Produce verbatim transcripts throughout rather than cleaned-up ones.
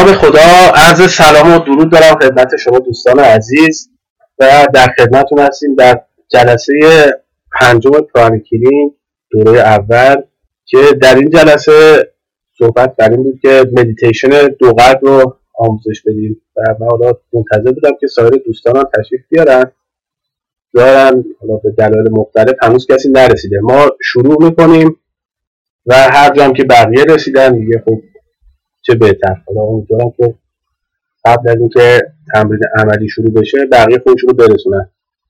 نام خدا، عرض سلام و درود دارم خدمت شما دوستان عزیز و در خدمتتون هستیم در جلسه پنجم پرانیکلینگ دوره اول که در این جلسه صحبت بر این بود که مدیتیشن دو قلب رو آموزش بدیم و من حالا منتظر بودم که سایر دوستان هم تشریف بیارن دارن حالا به دلایل مختلف هنوز کسی نرسیده. ما شروع میکنیم و هر جام که بقیه رسیدن دیگه خب چه بهتر. حالا امیدوارم که قبل از اینکه تمرین عملی شروع بشه بقیه خودشون رو برسونن.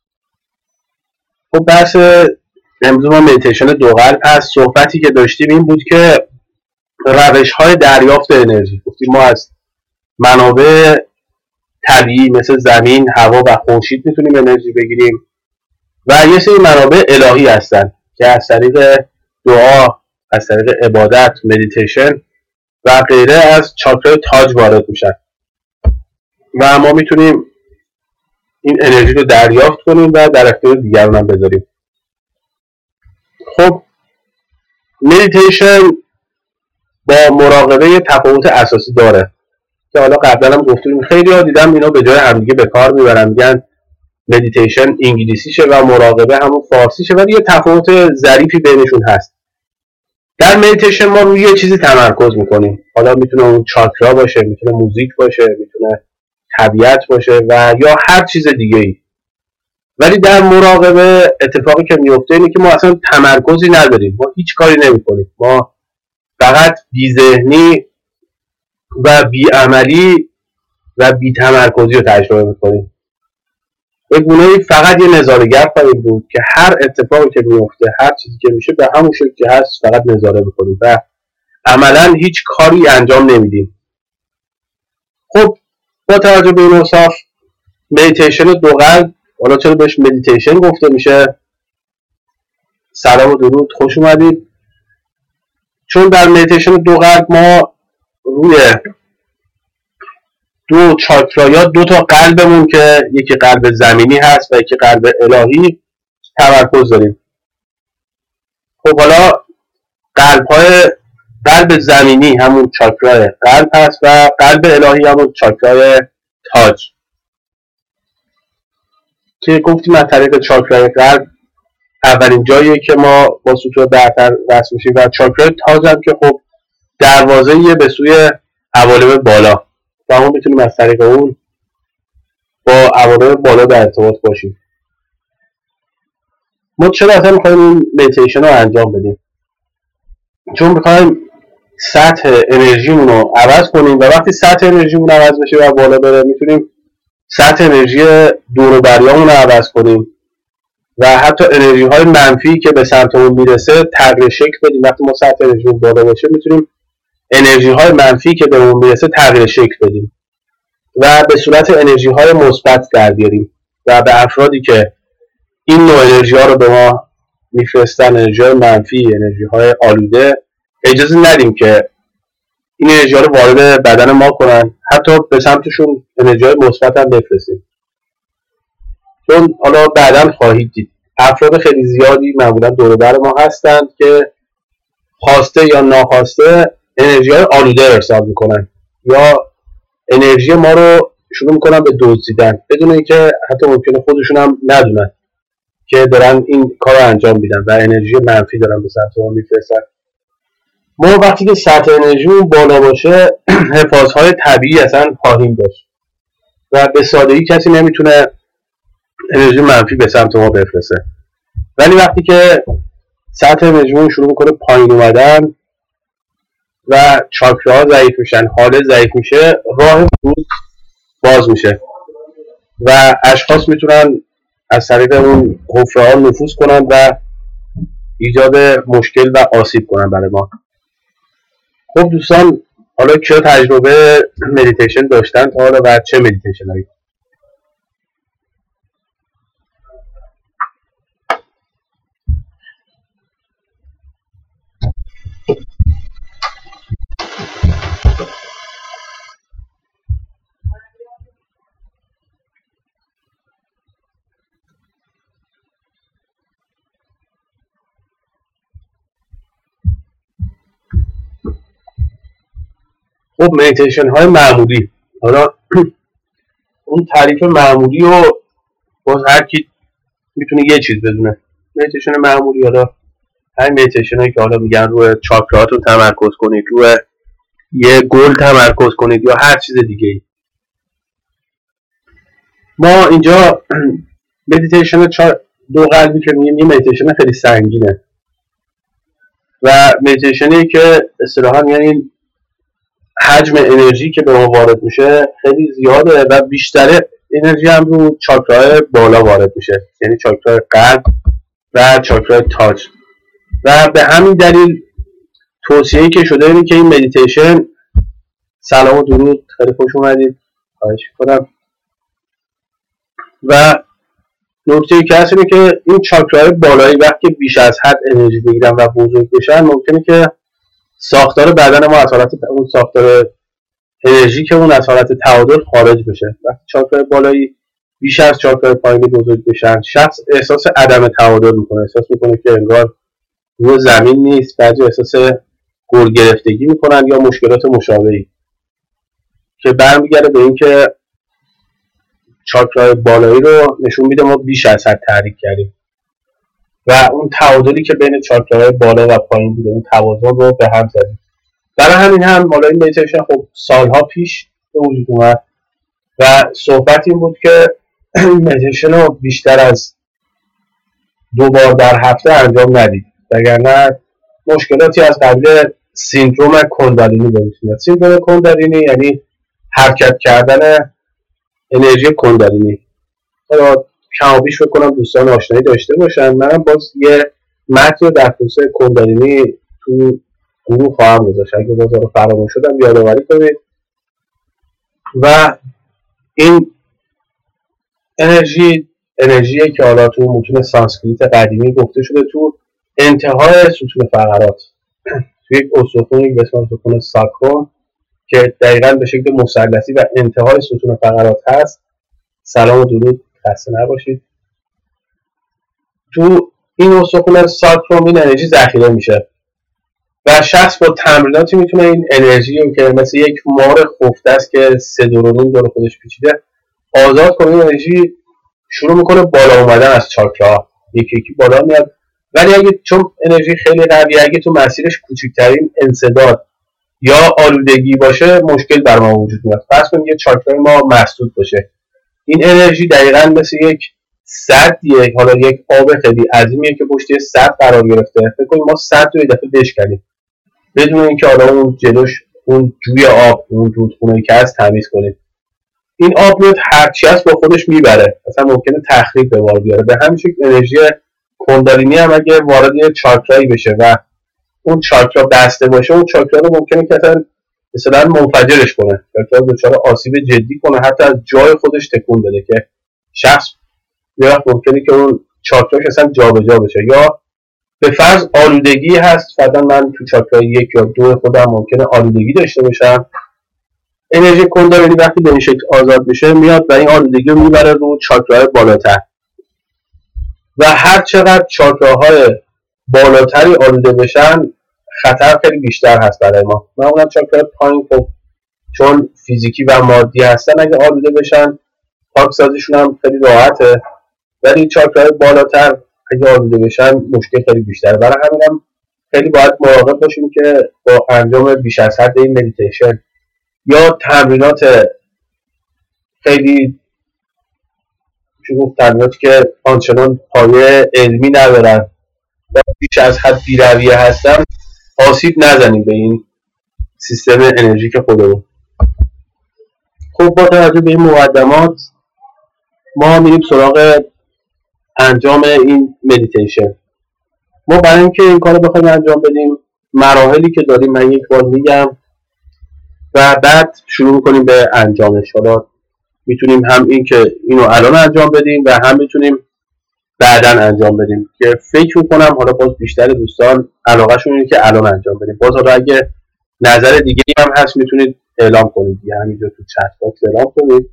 خب بحث امروز ما مدیتیشن دو قلب هست. صحبتی که داشتیم این بود که روش های دریافت انرژی، گفتیم ما از منابع طبیعی مثل زمین، هوا و خورشید میتونیم انرژی بگیریم و یه سری منابع الهی هستن که از طریق دعا، از طریق عبادت، مدیتیشن و غیره از چاکرای تاج وارد میشن و ما میتونیم این انرژی رو دریافت کنیم و در اختیار دیگران هم بذاریم. خب مدیتیشن با مراقبه یه تفاوت اساسی داره که حالا قبلا هم گفتیم، خیلی ها دیدم اینا به جای همدیگه به کار میبرن، میگن مدیتیشن انگلیسیشه و مراقبه همون فارسیشه، ولی یه تفاوت ظریفی بینشون هست. در مدیتیشن ما روی یه چیزی تمرکز میکنیم، حالا میتونه اون چاکرا باشه، میتونه موزیک باشه، میتونه طبیعت باشه و یا هر چیز دیگه ای. ولی در مراقبه اتفاقی که میفته اینه که ما اصلا تمرکزی نداریم، ما هیچ کاری نمیکنیم، ما فقط بی ذهنی و بی عملی و بی تمرکزی رو تجربه میکنیم. به گونه‌ای فقط یه نظاره‌گر خواهیم بود که هر اتفاقی که میفته، هر چیزی که میشه به همون شکلی که هست فقط نظاره میکنیم و عملا هیچ کاری انجام نمیدیم. خب با توجه به این اوصاف مدیتیشن دو قلب، حالا چرا بهش مدیتیشن گفته میشه؟ سلام و درود، خوش اومدید. چون در مدیتیشن دو قلب ما روی دو چاکرا یا دو تا قلبمون که یکی قلب زمینی هست و یکی قلب الهی تمرکز داریم. خب حالا قلب های قلب زمینی همون چاکرای قلب هست و قلب الهی همون چاکرای تاج که گفتیم از طریق چاکرای قلب اولین جاییه که ما با سطوح برتر وصل میشیم و چاکرای تاج هم که خب دروازه‌ایه به سوی عوالم بالا و ما میتونیم از طریق اون با عوالم بالا در ارتباط باشیم. ما چرا اصلا میخوایم این مدیتیشن رو انجام بدیم؟ چون میخوایم سطح انرژیمون رو عوض کنیم و وقتی سطح انرژیمون عوض بشه و بالا بره میتونیم سطح انرژی دور و بریامون رو عوض کنیم و حتی انرژی های منفی که به سمتمون میرسه تغییر شکل بدیم. وقتی ما سطح انرژیمون بالا باشه میتونیم انرژی های منفی که به اون میرسه تغییر شکل بدیم و به صورت انرژی های مثبت در بیاریم و به افرادی که این نوع انرژی ها رو به ما میفرستن، انرژی های منفی، انرژی های آلوده، اجازه ندیم که این انرژی ها رو وارد بدن ما کنن، حتی به سمتشون انرژی های مثبت هم بفرستیم. چون حالا بعداً خواهید دید افراد خیلی زیادی معمولا دور و بر ما هستند که خواسته یا ناخواسته انرژی های آلوده ارسال میکنن یا انرژی ما رو شروع میکنن به دزدیدن بدون اینکه حتی ممکنه خودشون هم ندونن که دارن این کار رو انجام میدن و انرژی منفی دارن به سمت ما میفرستن. ما وقتی که سطح انرژیمون بالا باشه حفاظهای طبیعی اصلا خواهیم داشت و به سادگی کسی نمیتونه انرژی منفی به سمت ما بفرسته. ولی وقتی که سطح انرژیمون شروع میکنه پایین اومدن و چاکراها ضعیف میشن، حالت ضعیف میشه، راه ورود باز میشه و اشخاص میتونن از طریق اون حفره‌ها نفوذ کنن و ایجاد مشکل و آسیب کنن برای ما. خب دوستان، حالا کیا تجربه مدیتیشن داشتن تا حالا و چه مدیتیشن هایی؟ خب خب مدیتیشن های معمولی، حالا اون تعریف معمولی رو باز هر کی میتونه یه چیز بدونه. مدیتیشن معمولی، حالا همین مدیتیشن هایی که حالا میگن روی چاکراتون تمرکز کنید، روی یه گل تمرکز کنید یا هر چیز دیگه ای. ما اینجا مدیتیشن دو قلبی که میگیم یه مدیتیشن خیلی سنگینه و مدیتیشنی که اصطلاحاً یعنی حجم انرژی که به ما وارد میشه خیلی زیاده و بیشتر انرژی هم رو چاکرای بالا وارد میشه، یعنی چاکرای قلب و چاکرای تاج. و به همین دلیل توصیه‌ای که شده اینه که این مدیتیشن، سلام و درود، خیلی خوش اومدید، خواهش می‌کنم. و نکته که هست اینه که این چاکرای بالایی وقتی بیش از حد انرژی بگیرن و بزرگ بشن، ممکنه که ساختار بدن ما از حالت اون ساختار انرژی که اون از حالت تعادل خارج بشه. وقتی چاکرای بالایی بیش از چاکرای پایینی بزرگ بشن، شخص احساس عدم تعادل میکنه، احساس میکنه که انگار روی زمین نیست، بعضی احساس گل گرفتگی میکنن یا مشکلات مشابهی که برمیگرده به اینکه چاکرای بالایی رو نشون میده ما بیش از حد تحریک کردیم و اون تعادلی که بین چاکرای بالا و پایین بوده، اون توازن رو به هم زدیم. برای همین هم حالا این مدیتیشن خب سالها پیش به وجود اومد و صحبت این بود که مدیتیشن رو بیشتر از دو بار در هفته انجام ندید، وگرنه مشکلاتی از قبیل سیندروم کندالینی به وجود میاد. سیندروم کندالینی یعنی حرکت کردن انرژی کندالینی. حالا کم و بیش فکر کنم دوستان آشنایی داشته باشن. من باز یه متن در خصوص کندالینی تو گروه خواهم گذاشت، اگه باز رو فراموش شدم یادآوری کنید. و این انرژی انرژی که حالا تو متون سانسکریت قدیمی گفته شده تو انتهای ستون فقرات، تو یک استخوانی به اسم استخوان ساکروم که دقیقاً به شکل مثلثی و انتهای ستون فقرات هست. سلام و درود، خسته نباشید. تو این استخوان ساکروم این انرژی ذخیره میشه و شخص با تمریناتی میتونه این انرژی رو که مثل یک مار خفته است که سه دور و نیم دور خودش پیچیده آزاد کنه. این انرژی شروع میکنه بالا اومدن از چاکرا، یکی یکی بالا میاد. ولی اگه چون انرژی خیلی قویه، اگه تو مسیرش کوچکترین انسداد یا آلودگی باشه، مشکل بر ما وجود میاد. پس کنیم یه چاکرای ما مسدود باشه. این انرژی دقیقاً مثل یک سدیه، حالا یک آب خیلی عظیمیه که پشت سد قرار گرفته. فکر کنیم ما سد رو یه دفعه بشکنیم بدون اینکه حالا اون جلوش اون جوی آب، اون رودخونه‌ای که هست تمیز کنیم. این آب میاد هرچی هست با خودش میبره، اصلا ممکنه تخریب به بار بیاره. به همین شکل انرژی کندالینی هم اگه وارد یه چاکرایی بشه و اون چاکرا بسته باشه، اون چاکرا رو ممکنه که اصلا مثلا منفجرش کنه، چاکرا رو دچار آسیب جدی کنه، حتی از جای خودش تکون بده که شخص یا ممکنه که اون چاکراش اصلا جابجا بشه. یا به فرض آلودگی هست، مثلا من تو چاکرای یک یا دو خودم ممکنه آلودگی داشته باشم. انرژی کندالینی وقتی به این شکل آزاد میشه میاد و این آلودگی رو میبره رو چاکراهای بالاتر و هر چقدر چاکراهای بالاتری آلوده بشن خطر خیلی بیشتر هست برای ما. معمولا چاکراهای پایین خب چون فیزیکی و مادی هستن، اگه آلوده بشن پاکسازیشون هم خیلی راحته، ولی چاکراهای بالاتر اگه آلوده بشن مشکل خیلی بیشتره. برای همین هم خیلی باید مراقب باشیم که با انجام بیش از حد این مدیتیشن یا تمرینات خیلی چون گفت تمریناتی که آنچنان پایه علمی ندارن و بیش از حد بی‌رویه هستن آسیب نزنیم به این سیستم انرژیک خودمون. خب با توجه به این مقدمات ما میریم سراغ انجام این مدیتیشن. ما برای اینکه این کارو بخوایم انجام بدیم، مراحلی که داریم من یک بار میگم و بعد شروع میکنیم به انجامش. حالا میتونیم هم این که اینو الان انجام بدیم و هم میتونیم بعداً انجام بدیم که فکر میکنم حالا باز بیشتر دوستان علاقهشون اینه که الان انجام بدیم. باز حالا اگه نظر دیگه هم هست میتونید اعلام کنید، یا همینجا تو چت باکس اعلام کنید.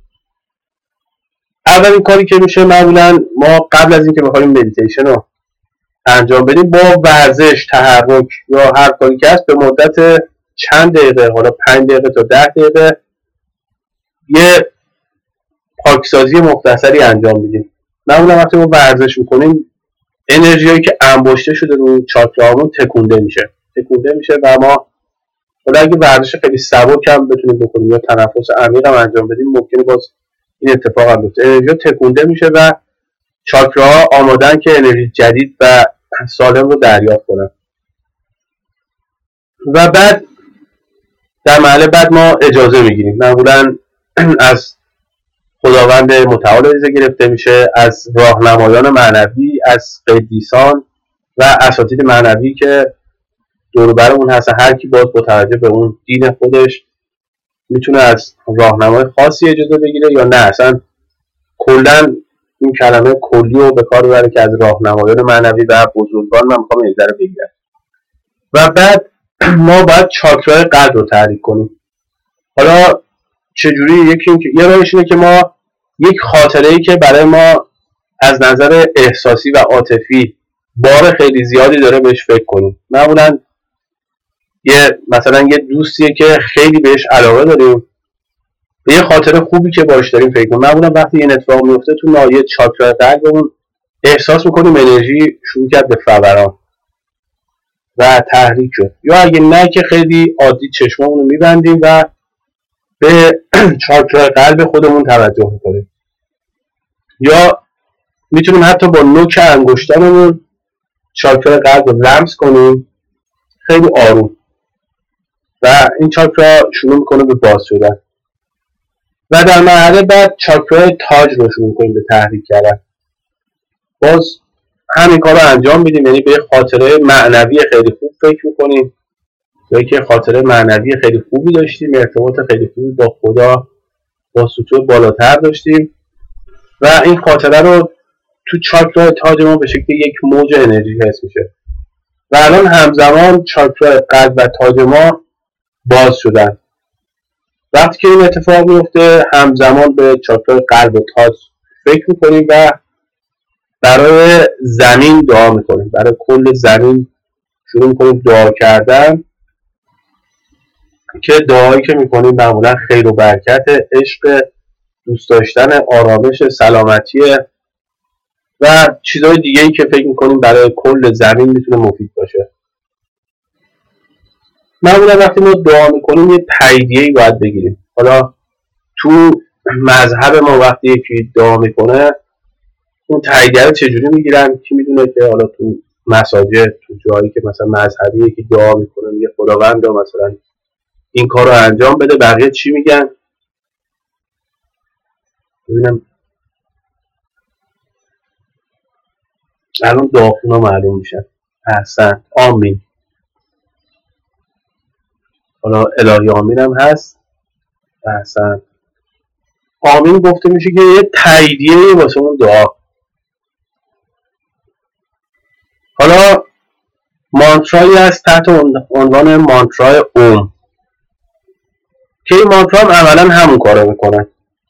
اولین کاری که میشه معمولا ما قبل از اینکه بخوایم مدیتیشن رو انجام بدیم با ورزش، تحرک یا هر کاری که هست به مدت چند دقیقه، حالا پنج دقیقه تا ده دقیقه یه پاکسازی مختصری انجام میدیم. معمولا وقتی ما ورزش میکنیم انرژی هایی که انباشته شده رو چاکراهامون تکونده میشه تکونده میشه و ما حالا اگه ورزش خیلی سبک هم بتونیم بکنیم یا تنفس عمیق هم انجام بدیم ممکنه باز این اتفاق هم بیفته. انرژی تکونده میشه و چاکراها آمادن که انرژی جدید و سالم رو دریافت کنن. و بعد در مرحله بعد ما اجازه میگیریم. معمولا از خداوند متعال اجازه گرفته میشه، از راهنمایان معنوی، از قدیسان و اساتید معنوی که دور برمون هستن. هر کی باز با توجه به اون دین خودش میتونه از راهنمای خاصی اجازه بگیره یا نه اصلا کلا این کلمه کلی رو به کار ببره که از راهنمایان معنوی و بزرگان من میخوام اجازه رو بگیرم. و بعد ما باید چاکرای قلب رو تحریک کنیم. حالا چجوری؟ یکی این که یه راهش اینه که ما یک خاطره‌ای که برای ما از نظر احساسی و عاطفی بار خیلی زیادی داره بهش فکر کنیم. معمولا یه مثلا یه دوستیه که خیلی بهش علاقه داریم، به یه خاطره خوبی که باش داریم فکر کنیم. معمولا وقتی این اتفاق میفته تو ناحیه چاکرا قلبمون احساس میکنیم انرژی شروع کرد به فوران و تحریک شد. یا اگه نه که خیلی عادی چشممون رو میبندیم و به چاکرا قلب خودمون توجه میکنیم. یا میتونیم حتی با نوک انگشتانمون چاکرا قلب رو لمس کنیم خیلی آروم و این چاکرا شروع میکنه به باز شدن. و در مرحله بعد چاکرای تاج رو شروع میکنیم به تحریک کردن. باز همین کار رو انجام میدیم، یعنی به خاطره معنوی خیلی خوب فکر میکنیم یا که خاطره معنوی خیلی خوبی داشتیم، ارتباط خیلی خوبی با خدا با سطوح بالاتر داشتیم و این خاطره رو تو چاکرای تاج ما به شکل یک موج انرژی حس میشه و الان همزمان چاکرای قلب و تاج ما باز شدن. وقتی که این اتفاق میفته همزمان به چاکرای قلب و تاج فکر میکنیم و برای زمین دعا میکنیم، برای کل زمین شروع میکنیم دعا کردن که دعایی که میکنیم معمولا خیر و برکت، عشق، دوست داشتن، آرامش، سلامتی و چیزهای دیگه ای که فکر میکنیم برای کل زمین میتونه مفید باشه. معمولا وقتی ما دعا میکنیم یه تاییدیه‌ای باید بگیریم. حالا تو مذهب ما وقتی یکی دعا میکنه اون تاییدیه رو چجوری میگیرن کی میدونه که حالا تو مساجد تو جایی که مثلا مذهبی یکی دعا میکنه میگه خداوند مثلا این کار رو انجام بده، بقیه چی میگن؟ ببینم الان دعاخونا معلوم میشن. احسن، آمین. حالا الهی آمین هم هست. احسن، آمین گفته میشه که یه تاییدیه واسه اون دعا. حالا مانترایی هست تحت عنوان مانترای اوم که این مانترا هم عملا همون کارو میکنن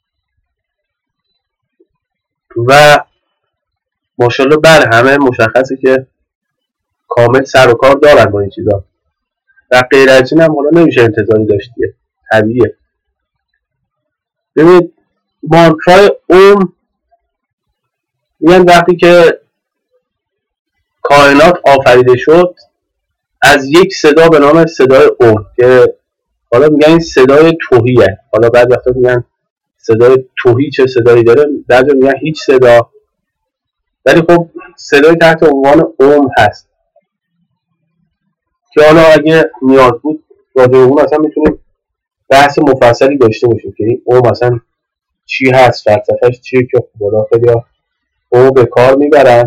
و ماشاءالله بر همه مشخصه که کامل سر و کار دارن با این چیزا و غیر از این هم حالا نمیشه انتظاری داشتیه، طبیعیه. ببینید مانترای اوم میگن وقتی که کائنات آفریده شد از یک صدا به نام صدای اوم که حالا میگن این صدای توهیه. حالا بعد وقتا میگن صدای توهی چه صدایی داره، بعد میگن هیچ صدا، ولی خب صدای تحت عنوان اوم هست که حالا اگه نیاز بود راجع به اون اصلا میتونیم بحث مفصلی داشته باشیم که این اوم اصلا چی هست، فلسفه‌اش چیه که بالا خیلی اوم به کار میبرن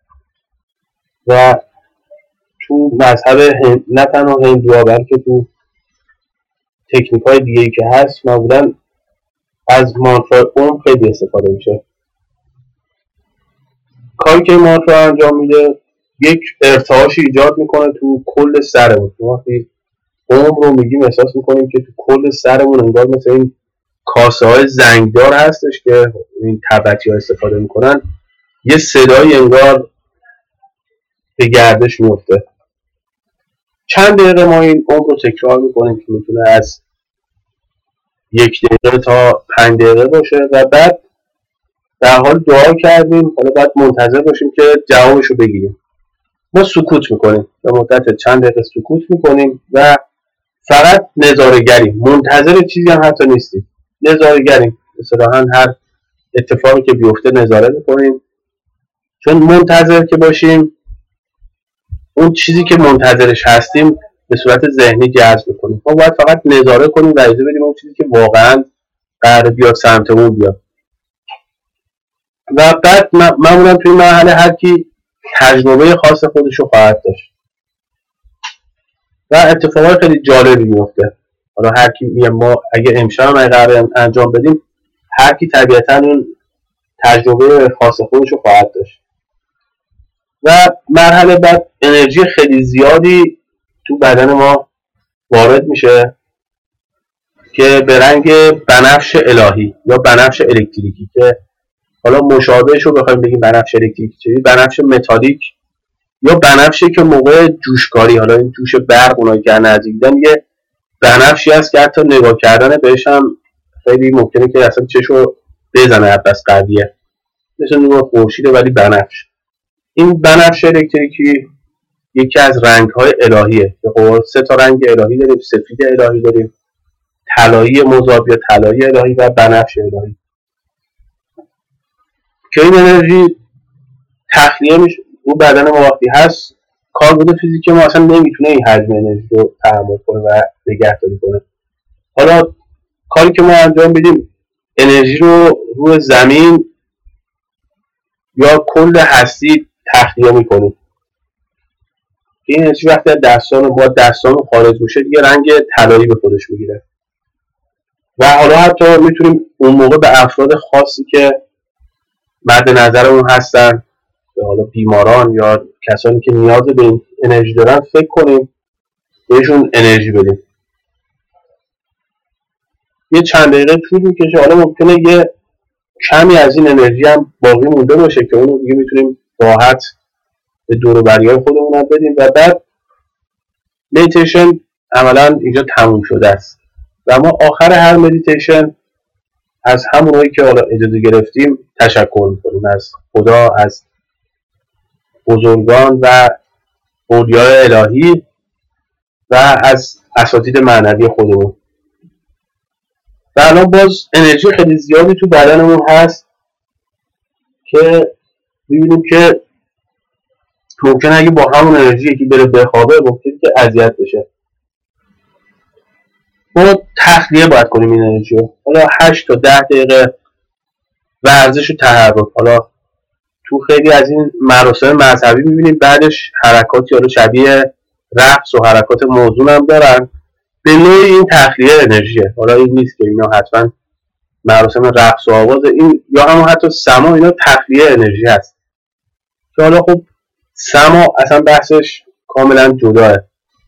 و تو مذهب هند نه تنها هندوها بلکه تو تکنیک های دیگه‌ای که هست معمولا از مانترای اوم خیلی استفاده میشه. کاری که مانترا انجام میده یک ارتعاش ایجاد میکنه تو کل سرمون. وقتی اوم رو میگیم احساس میکنیم که تو کل سرمون انگار مثل این کاسه های زنگدار هستش که این تبتی ها استفاده میکنن، یه صدایی انگار به گردش میفته چند دقیقه ما این عمر رو تکرار میکنیم که میتونه از یک دقیقه تا پنج دقیقه باشه و بعد در حال دعا کردیم، حالا باید منتظر باشیم که جوابش رو بگیریم. ما سکوت میکنیم، به مدت چند دقیقه سکوت میکنیم و فقط نظاره‌گریم، منتظر چیزی هم حتی نیستیم، نظاره‌گریم. اصطلاحاً هر اتفاقی که بیفته نظاره میکنیم، چون منتظر که باشیم اون چیزی که منتظرش هستیم به صورت ذهنی جذب میکنیم. ما باید فقط نظاره کنیم و اجازه بدیم اون چیزی که واقعاً قراره بیاد سمتمون بیاد. و بعد معمولا توی مرحله هر کی تجربه خاص خودش رو خواهد داشت و اتفاقات خیلی جالبی میفته. حالا هر کی ما اگه امشب ما قراره انجام بدیم، هر کی طبیعتاً اون تجربه خاص خودش رو خواهد داشت. و مرحله بعد انرژی خیلی زیادی تو بدن ما وارد میشه که به رنگ بنفش الهی یا بنفش الکتریکی، که حالا مشابهش رو بخوایم بگیم بنفش الکتریکی چیه، بنفش متالیک یا بنفشی که موقع جوشکاری، حالا این جوش برق اونایی که نزدیک دیدن، یه بنفشی هست که حتی نگاه کردن بهش هم خیلی ممکنه که اصلا چشو بزنه، بس قویه، مثل نور خورشیده ولی بنفش. این بنفش الکتریکی یکی از رنگ‌های الهیه که خب سه تا رنگ الهی داریم، سفید الهی داریم، طلایی مذاب یا طلایی الهی و بنفش الهی، که این انرژی تخلیه میشه رو بدن ما. وقتی هست کاربرد فیزیکی ما اصلا نمیتونه این حجم انرژی رو تحمل کنه و نگهداری کنه. حالا کاری که ما انجام بدیم انرژی رو روی زمین یا کل هستی تخلیه میکنیم. این انرژی وقتی از دستان با دستان خارج میشه دیگه رنگ طلایی به خودش میگیره و حالا حتی میتونیم اون موقع به افراد خاصی که مد نظرمون هستن، به حالا بیماران یا کسانی که نیاز به این انرژی دارن، فکر کنیم بهشون انرژی بدیم. یه چند دقیقه طول میکشه، حالا ممکنه یه کمی از این انرژی هم باقی مونده باشه که اونو دیگه میتونیم راحت به دور و بریای خودمون بدیم و بعد مدیتیشن عملا اینجا تموم شده است. و ما آخر هر مدیتیشن از همونایی که حالا اجازه گرفتیم تشکر میکنیم، از خدا، از بزرگان و اولیای الهی و از اساتید معنوی خودمون. و الان باز انرژی خیلی زیادی تو بدنمون هست که میبینیم که ممکنه اگه با همون انرژی یکی بره بخوابه ممکنه که اذیت بشه. ما تخلیه باید کنیم این انرژی رو. حالا هشت تا ده دقیقه ورزش و تحرک. حالا تو خیلی از این مراسم مذهبی میبینیم بعدش حرکاتی حالا شبیه رقص و حرکات موزون هم دارن، به نوعی این تخلیه انرژیه. حالا این نیست که اینا حتما مراسم رقص و آواز، این یا هم حتی سما، اینا تخلیه انرژی هست که حالا خب سما اصلا بحثش کاملا جداه.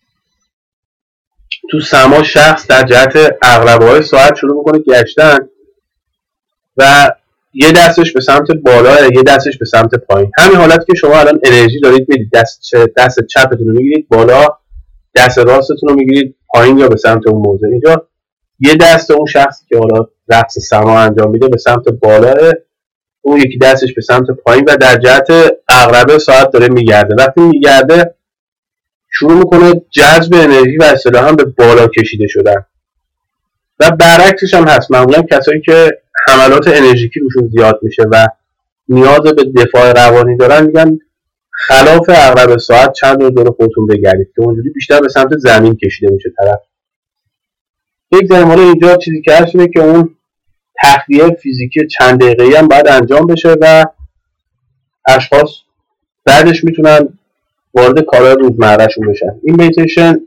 تو سما شخص در جهت عقربه های ساعت شروع میکنه گشتن و یه دستش به سمت بالا، یه دستش به سمت پایین. همین حالت که شما الان انرژی دارید میدید، دست دست چپتون رو میگیرید بالا، دست راستتون رو میگیرید پایین یا به سمت اون موضع. اینجا یه دست اون شخصی که حالا رقص سما انجام میده به سمت بالا، اون یکی دستش به سمت پایین و در جهت عقربه ساعت داره میگرده. وقتی میگرده شروع میکنه جذب انرژی و اصطلاحاً به بالا کشیده شدن. و برعکسش هم هست، معمولا کسایی که حملات انرژیکی روشون زیاد میشه و نیاز به دفاع روانی دارن میگن خلاف عقربه ساعت چند دور دور خودتون بگردید که اونجوری بیشتر به سمت زمین کشیده میشه طرف. یک زمان اینجا چیزی که هست اینه که اون تخلیه فیزیکی چند دقیقه‌ای هم باید انجام بشه و اشخاص بعدش میتونن وارد کارهای روزمرهشون بشن. این مدیتیشن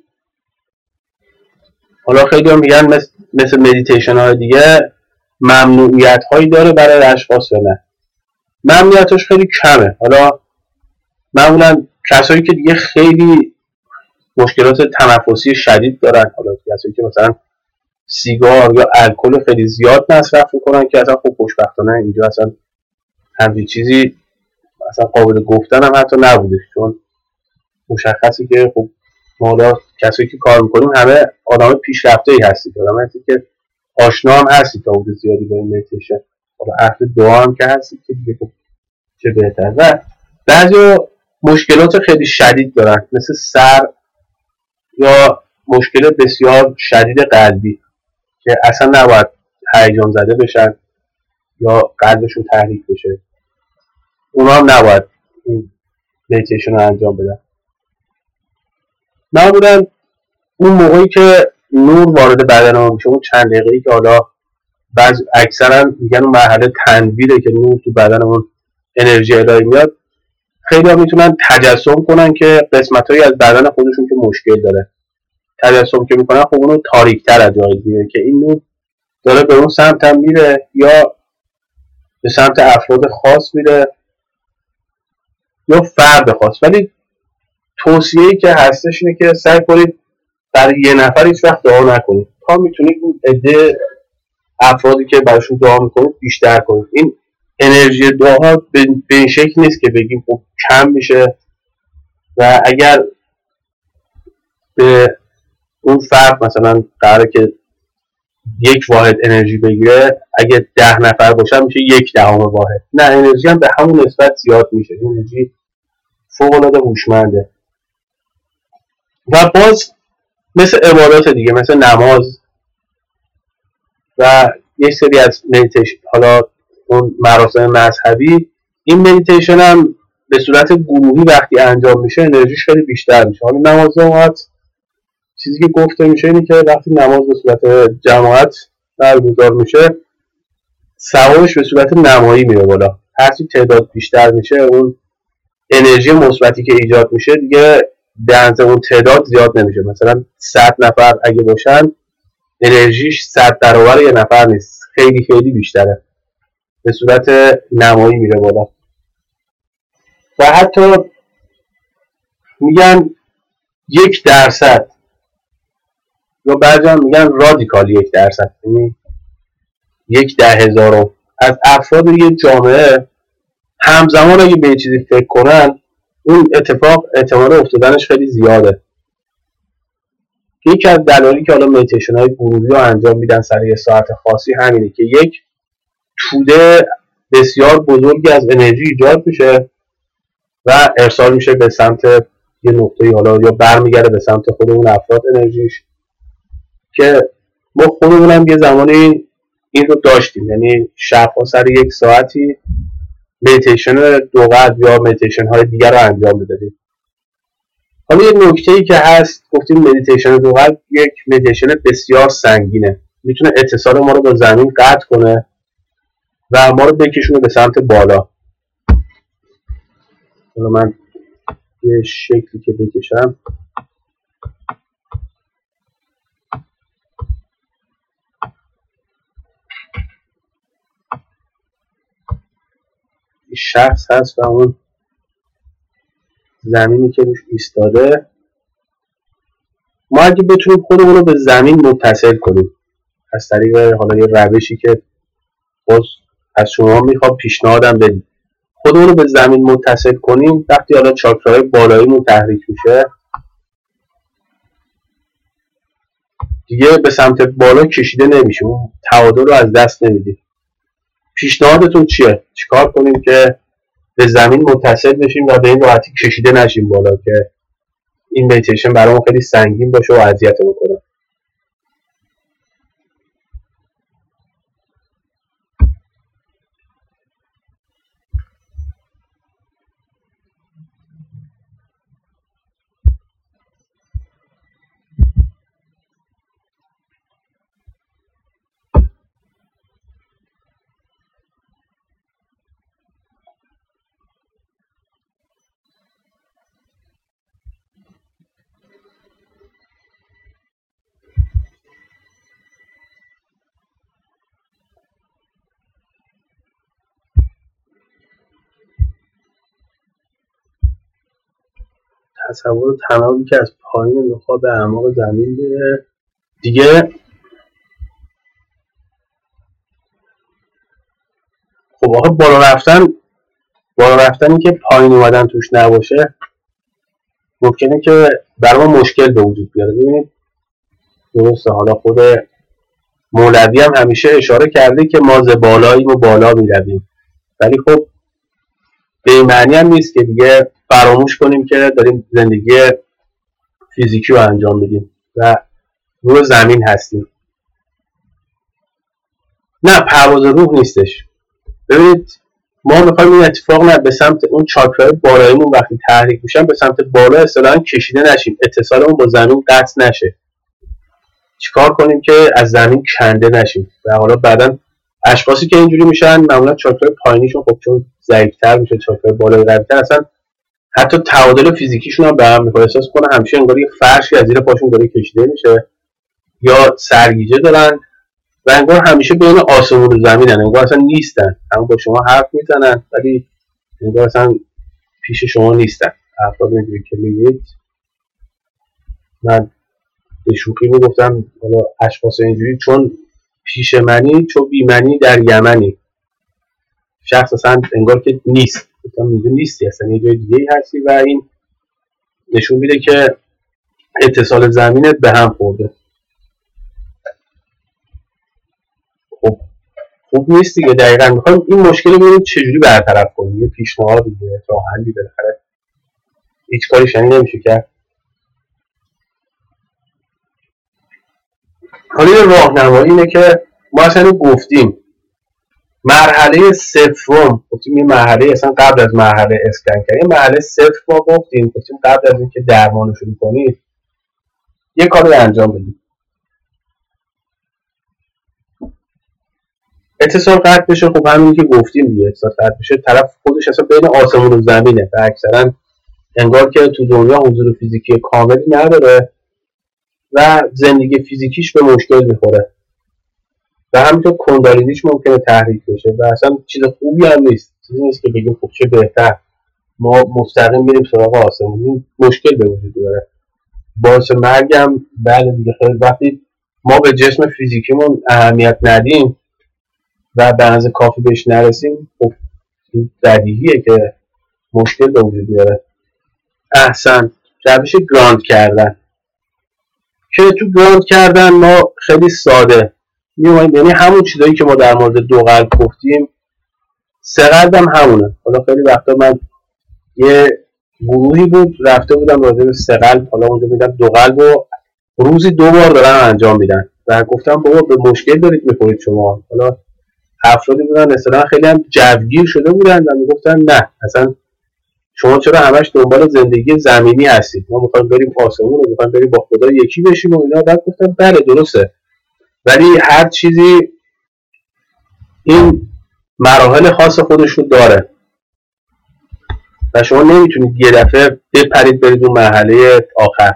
حالا خیلی هم میگن مثل, مثل مدیتیشن های دیگه ممنوعیت هایی داره برای اشخاص یا نه. ممنوعیتش خیلی کمه. حالا معمولا کسایی که دیگه خیلی مشکلات تنفسی شدید دارن، حالا کسایی که مثلا سیگار یا الکل خیلی زیاد مصرف میکنن که اصلا خب خوشبختانه اینجا اصلا همچین چیزی اصلا قابل گفتن هم حتی نبوده، چون مشخصی که خب ما کسایی که کار میکنیم همه آدم پیشرفته ای هستید، آدم هستید که آشنا هم هستید تا حدود زیادی با این مدیتیشن، حالا اهل دعا هم که هستید که دیگه خب چه بهتر. و بعضی مشکلات خیلی شدید دارن مثل سر یا مشکل بسیار شدید قلبی که اصلا نباید هیجان زده بشن یا قلبشون تحریک بشه، اونا هم نباید این مدیتیشن رو انجام بدن. معمولا اون موقعی که نور وارد بدن ما میشه، اون چند دقیقه‌ای که حالا بعض اکثرا میگن اون مرحله تنویره که نور تو بدنمون انرژی الهی میاد، خیلی ها میتونن تجسم کنن که قسمت‌هایی از بدن خودشون که مشکل داره، تجسم که میکنن خب اونو تاریک‌تر از جای دیگه که این نور داره به اون سمت هم میره یا به سمت افراد خاص میره یا فرد خاص. ولی توصیه‌ای که هستش اینه که سعی کنید برای یه نفر هیچ وقت دعا نکنید تا میتونید اون عده افرادی که براشون دعا میکنید بیشتر کنید. این انرژی دعا به این شکل نیست که بگیم خب کم میشه و اگر به اون فرد مثلا قراره که یک واحد انرژی بگیره، اگه ده نفر باشن میشه یک دهم واحد. نه، انرژی هم به همون نسبت زیاد میشه. انرژی فوق العاده هوشمنده. و باز مثل عبادات دیگه، مثل نماز و یک سری از مدیتیشن، حالا اون مراسم مذهبی، این مدیتیشن هم به صورت گروهی وقتی انجام میشه انرژیش خیلی بیشتر میشه. حالا نماز جماعت چیزی که گفته میشه اینه که وقتی نماز به صورت جماعت برگزار میشه ثوابش به صورت نمایی میره بالا. هرچی تعداد بیشتر میشه اون انرژی مثبتی که ایجاد میشه دیگه به اندازه اون تعداد زیاد نمیشه. مثلا صد نفر اگه باشن انرژیش صد برابر یه نفر نیست، خیلی خیلی بیشتره، به صورت نمایی میره بالا. و حتی میگن یک درصد یا بعضی هم میگن رادیکال یک درصد، یعنی یک ده هزارم از افراد یک جامعه همزمان اگه به چیزی فکر کنن اون اتفاق احتمال افتادنش خیلی زیاده. یکی از دلایلی که حالا مدیتیشن های گروهی رو انجام میدن سر یه ساعت خاصی همینه که یک توده بسیار بزرگی از انرژی ایجاد میشه و ارسال میشه به سمت یه نقطه‌ای، حالا یا برمیگرده به سمت خود اون افراد انرژیش، که ما خودمون هم یه زمانی این رو داشتیم. یعنی شب‌ها سر یک ساعتی مدیتیشن دو قطب یا مدیتیشن های دیگر رو انجام میدادیم. حالا یه نکته‌ای که هست، گفتیم مدیتیشن دو قطب یک مدیتیشن بسیار سنگینه، میتونه اتصال ما رو با زمین قطع کنه و ما رو بکشونه به سمت بالا. حالا من یه شکلی که بکشم، شخص هست و اون زمینی که روش ایستاده، ما اگه بتونیم خودمون رو به زمین متصل کنیم از طریق حالا یه روشی که باز از شما میخوام پیشنهادم بدیم، خودمون رو به زمین متصل کنیم، وقتی حالا چاکراهای بالاییمون تحریک میشه دیگه به سمت بالا کشیده نمیشه، اون تعادل رو از دست نمیدیم. پیشنهادتون چیه؟ چیکار کنیم که به زمین متصل بشیم و به این راحتی کشیده نشیم بالا که این مدیتیشن برامون خیلی سنگین باشه و اذیتمون کنه؟ تصور تنابی که از پایین نخاع به اعماق زمین میره دیگه. خب آخه بالا رفتن بالا رفتنی که پایین اومدن توش نباشه، ممکنه که برای ما مشکل به وجود بیاره. ببینید درسته، حالا خود مولوی هم همیشه اشاره کرده که ما ز بالاییم و بالا میرویم، ولی خب به این معنی هم نیست که دیگه فراموش کنیم که داریم زندگی فیزیکی رو انجام میدیم و روی زمین هستیم. نه، پرواز روح نیستش. ببینید ما میخوایم این اتفاق نه به سمت اون چاکرای بالاییمون وقتی تحریک میشن به سمت بالا اصطلاحاً کشیده نشیم، اتصالمون با زمین قطع نشه. چیکار کنیم که از زمین کنده نشیم؟ و حالا بعداً اشخاصی که اینجوری میشن معمولا چاکرای پایینیشون خب چون ضعیف‌تر میشه، چاکرای بالایی قوی‌تر، اصلا حتی تعادل فیزیکیشون هم به هم میخوره. احساس کنه همیشه انگار یه فرشی از زیر پاشون داره کشیده میشه، یا سرگیجه دارن و انگار همیشه بین آسمون و زمینن، انگار اصلا نیستن. هم با شما حرف میزنن ولی انگار اصلا پیش شما نیستن. افراد اینجوری که میگید، من به شوخی میگفتم حالا اشخاص اینجوری چون پیش منی چون بی منی در یمنی، شخص اصلا انگار که نیست، گفتم اینجا نیستی، اصلا یه جای دیگه هستی و این نشون میده که اتصال زمینت به هم خورده. خب خوب نیست دیگه. دقیقاً میخوایم این مشکل رو ببینیم چجوری برطرف کنیم. یه پیشنهاد دیگه، راه حلی بالاخره هیچ کاری شنی نمیشه کرد. حالا یه راهنمایی اینه که ما اصلا گفتیم مرحله صفرم، گفتیم این مرحله اصلا قبل از مرحله اسکن کردن، مرحله صفر ما گفتیم گفتیم قبل از اینکه درمان رو شروع کنید یه کاری انجام بدید. اتصال قطع بشه، خب همین که گفتیم دیگه، اتصال قطع بشه طرف خودش اصلا بین آسمون و زمینه و اکثرا انگار که تو دنیا حضور فیزیکی کاملی نداره و زندگی فیزیکیش به مشکل میخوره و همینطور کندالینیش ممکنه تحریک بشه و اصلا چیز خوبی هم نیست. چیزی نیست که بگیم خب چه بهتر ما مستقیم میریم سراغ آسمون، این مشکل به وجود میاره، باعث مرگ هم. بله دیگه، خیلی وقتی ما به جسم فیزیکیمون اهمیت ندیم و به اندازه کافی بهش نرسیم، خب این بدیهیه که مشکل به وجود میاره. احسن، روش گراند کردن که تو گراند کردن ما خیلی ساده میومدیم، یعنی همون چیزایی که ما در مورد دو قلب گفتیم سه قلب هم همونه. حالا خیلی وقتا من یه گروهی بود رفته بودم راجع به سه قلب، حالا اونجا میدم دو قلب و روزی دو بار دارن انجام میدن و گفتم بابا به مشکل دارید میخورید شما. حالا افرادی بودن اصلا خیلی هم جوگیر شده بودن و میگفتن نه اصلا شما چرا همش دنبال زندگی زمینی هستید، ما میخوایم بریم آسمون و میخوایم بریم با خدا یکی بشیم و اینا. بعد گفتم بله درسته، ولی هر چیزی این مراحل خاص خودش رو داره و شما نمیتونید یه دفعه بپرید برید اون مرحله آخر.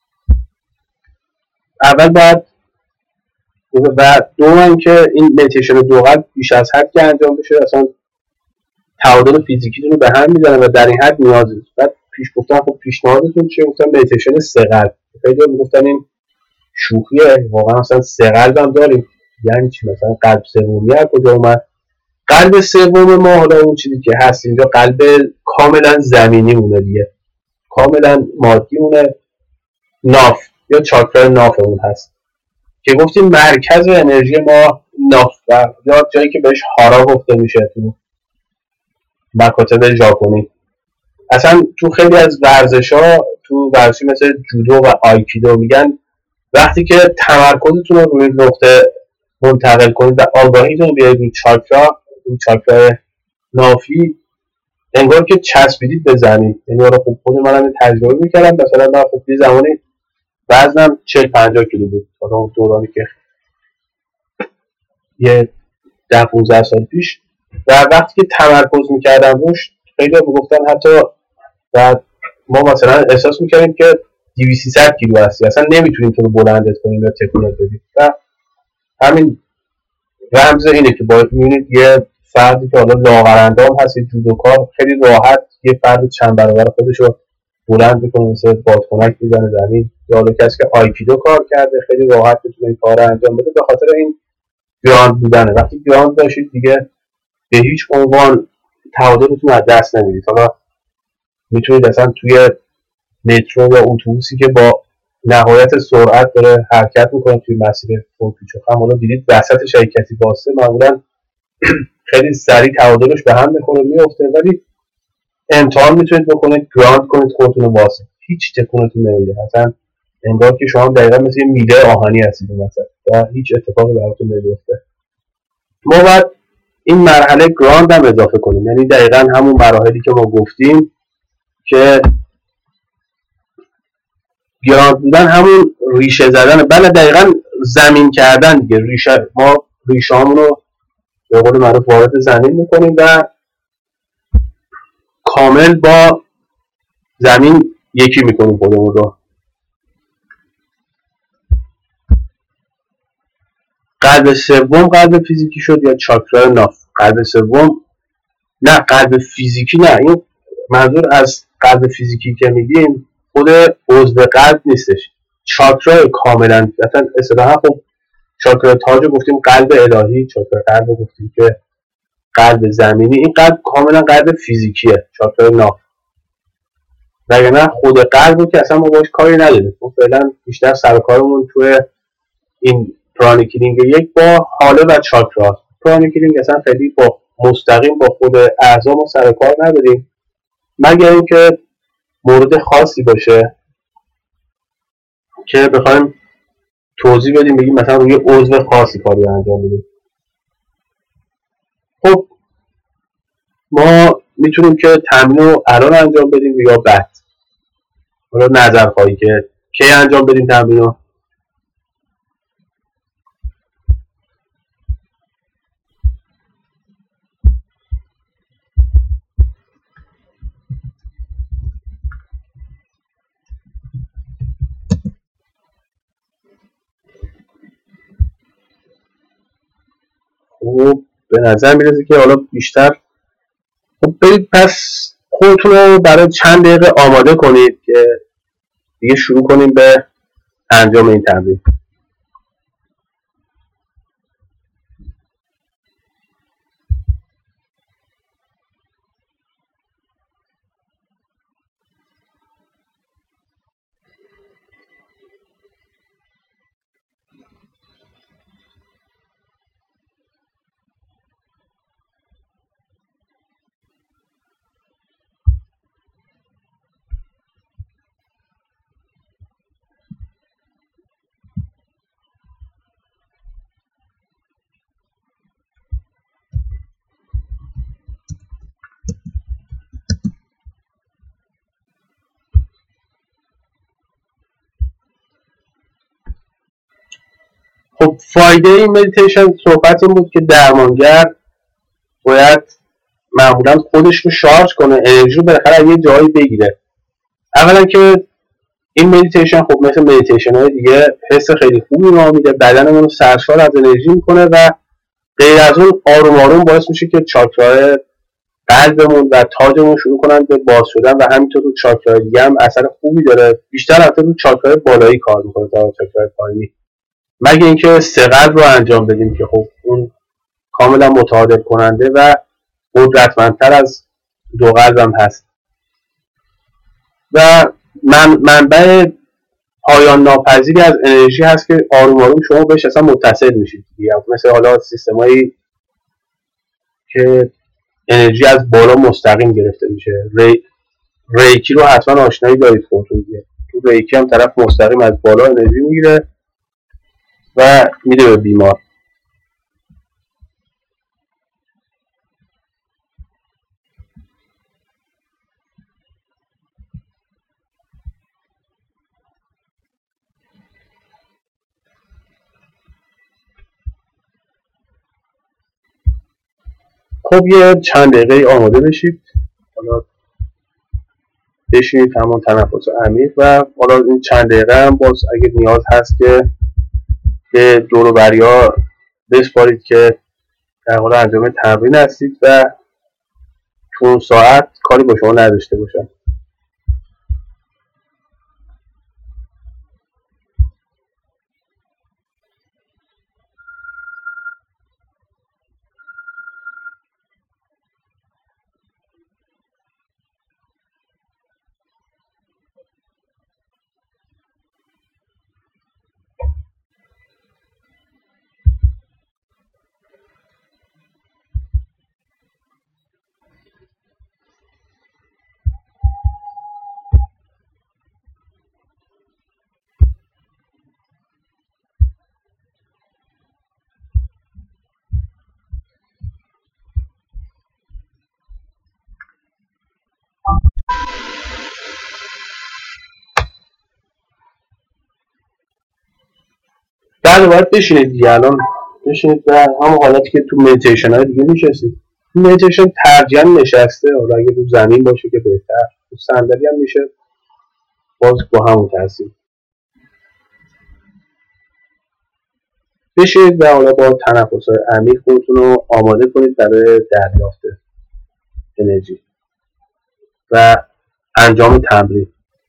اول باید و دوم که این مدیتیشن دو قلب بیش از حد که انجام بشه اصلا تعادل فیزیکیتون رو به هم میزنه و در این حد نیازه. بعد پیش گفتن خب پیشنهادتون چیه؟ گفتم مدیتیشن سه قلب. خیلی میگفتن این شوخیه، واقعا اصلا سه قلب هم داریم، یعنی چی؟ مثلا قلب سومی از کجا اومد؟ قلب سوم ما حالا اون چیزی که هست اینجا قلب کاملا زمینی مونه دیگه، کاملا مادی مونه، ناف یا چاکرا نافمون هست که گفتیم مرکز انرژی ما ناف و یا جایی که بهش هارا گفته میشه تو مکاتب ژاپنی. اصلا تو خیلی از ورزش‌ها، تو ورزشی مثل جودو و آیکیدو میگن وقتی که تمرکزتون رو روی نقطه منتقل کنید و آگاهیتون بیارید روی چاکرا، روی چاکرا نافی، انگار که چسبیدید به زمین. یعنی آره خب خود منم تجربه میکردم، مثلا من خب یه زمانی وزنم چهل پنجاه کیلو بود، حالا اون دورانی که یه ده پونزده سال پیش، و وقتی که تمرکز میکردم روش خیلی میگفتن حتی و ما مثلا احساس میکردیم که دویست سیصد کیلو هستی، اصلا نمیتونیم تو رو بلندت کنیم یا تکونت بدیم. و همین رمز اینه که باید میبینید یه فردی که حالا لاغرندام هست، جودوکار، خیلی راحت یه فرد چند برابر خودش رو بلند میکنه، مثل بادکنک میزنه زمین، یا حالا کسی که آیکیدو کار کرده خیلی راحت میتونه این کار رو انجام بده به خاطر این گراند بودنه. وقتی گراند داشتید دیگه به هیچ عنوان تعادلتون از دست نمیدید. حالا میتونید اصلا توی مترو یا اتوبوسی که با نهایت سرعت داره حرکت میکنه توی مسیر پرپیچ و خم. حالا دیدید وسطش اگه کسی واسه معمولا خیلی سریع تعادلش به هم میخوره میفته، ولی امتحان میتونید بکنید گراند کنید خودتون رو واسه، هیچ تکونتون نمیده، اصلا انگار که شما دقیقا مثل یه میله آهنی هستید مثلا و هیچ اتفاقی براتون نمیفته. ما باید این مرحله گراند هم اضافه کنیم، یعنی دقیقا همون مراحلی که ما گفتیم که گراند بودن همون ریشه زدن، بله دقیقا زمین کردن دیگه. ریشه ما ریشه همون رو به قول معروف وارد زمین میکنیم و کامل با زمین یکی میکنیم خودمون رو. قلب سوم قلب فیزیکی شد یا چاکرای ناف؟ قلب سوم نه، قلب فیزیکی نه، این منظور از قلب فیزیکی که میگیم خود عضو قلب نیستش، چاکرای کاملا مثلا اصطلاحا خب چاکرای تاج گفتیم قلب الهی، چاکرای قلب گفتیم که قلب زمینی، این قلب کاملا قلب فیزیکیه، چاکرای ناف. وگرنه خود قلب رو که اصلا ما باش کاری نداریم، ما فعلا بیشتر سر کارمون توی این پرانیکلینگ یک با حاله و چاکرا. پرانیکلینگ اصلا خیلی با مستقیم با خود اعضا ما سر کار نداریم، مگر اینکه مورد خاصی باشه که بخوایم توضیح بدیم، بگیم مثلا روی عضو خاصی کاری انجام بدیم. خب ما میتونیم که تمرین رو الان انجام بدیم یا بعد؟ حالا نظر خواهی که کی انجام بدیم تمرین رو؟ خب به نظر میرسه که حالا بیشتر خب برید پس خودتون رو برای چند دقیقه آماده کنید که دیگه شروع کنیم به انجام این تمرین. خب فایده این مدیتیشن صحبت این بود که درمانگر باید معمولا خودش رو شارژ کنه، انرژی رو بالاخره یه جایی بگیره. اولا که این مدیتیشن خب مثل مدیتیشن های دیگه حس خیلی خوبی ما میده، بدنمون رو سرشار از انرژی میکنه و غیر از اون آروم آروم باعث میشه که چاکرای قلبمون و تاجمون شروع کنن به باز شدن و همینطور رو چاکرای دیگه هم اثر خوبی داره، بیشتر البته رو چاکرای بالایی کار میکنه تا چاکرای پایینی، مگه اینکه سه قلب رو انجام بدیم که خب اون کاملا متعادل کننده و قدرتمندتر از دو قلب هم هست و من منبع پایان ناپذیری از انرژی هست که آروم آروم شما بهش اصلا متصل میشید، مثل حالا سیستمایی که انرژی از بالا مستقیم گرفته میشه. ری... ریکی رو حتما آشنایی دارید خودتون دیگه، تو ریکی هم طرف مستقیم از بالا انرژی میگیره و میده به بیمار. خب یه چند دقیقه آماده بشید، حالا بشینید همون تنفس عمیق و حالا این چند دقیقه هم باز اگه نیاز هست که به دور و بریا بسپارید که در حال انجام تمرین هستید و تو اون ساعت کاری با شما نداشته باشن. بعد باید بشینید دیگه، الان بشینید و همون حالتی که تو مدیتیشن های دیگه میشستید. مدیتیشن ترجیحاً نشسته، حالا اگه رو زمین باشه که بهتر، تو صندلی هم میشه، باز با همون تاثیر. بشینید و حالا با تنفس‌های عمیق خودتون رو آماده کنید برای دریافت انرژی و انجام تمرین.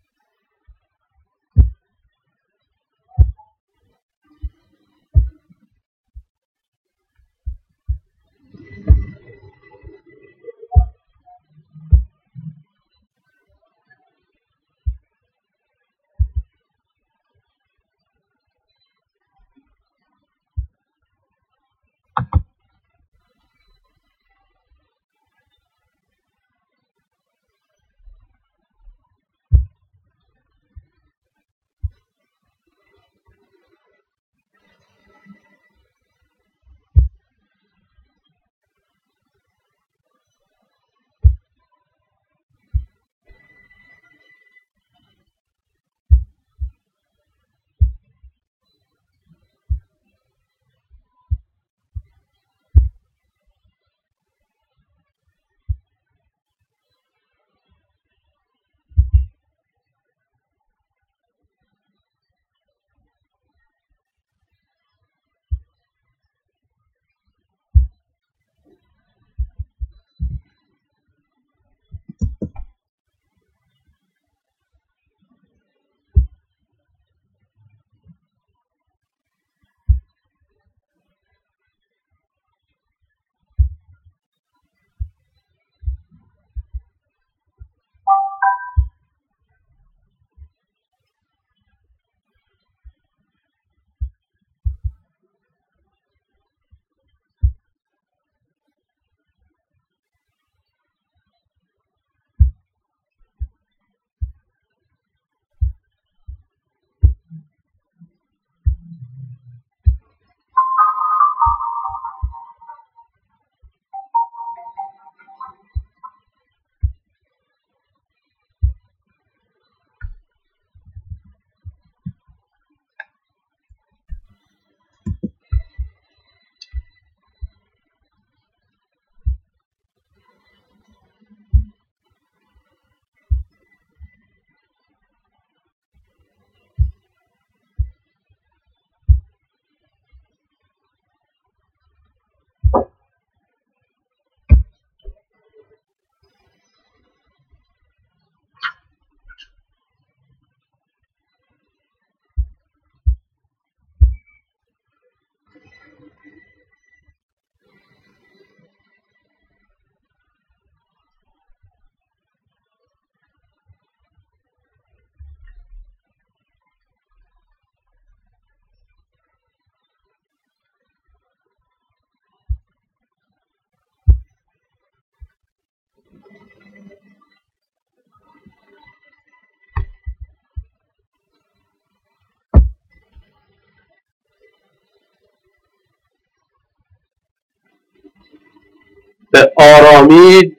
به آرامی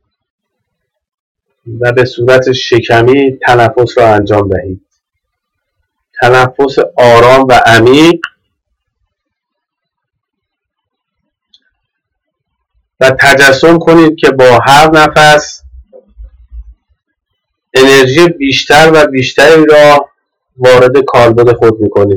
و به صورت شکمی تنفس را انجام دهید. تنفس آرام و عمیق و تجسم کنید که با هر نفس انرژی بیشتر و بیشتری را وارد کالبد خود می‌کنید.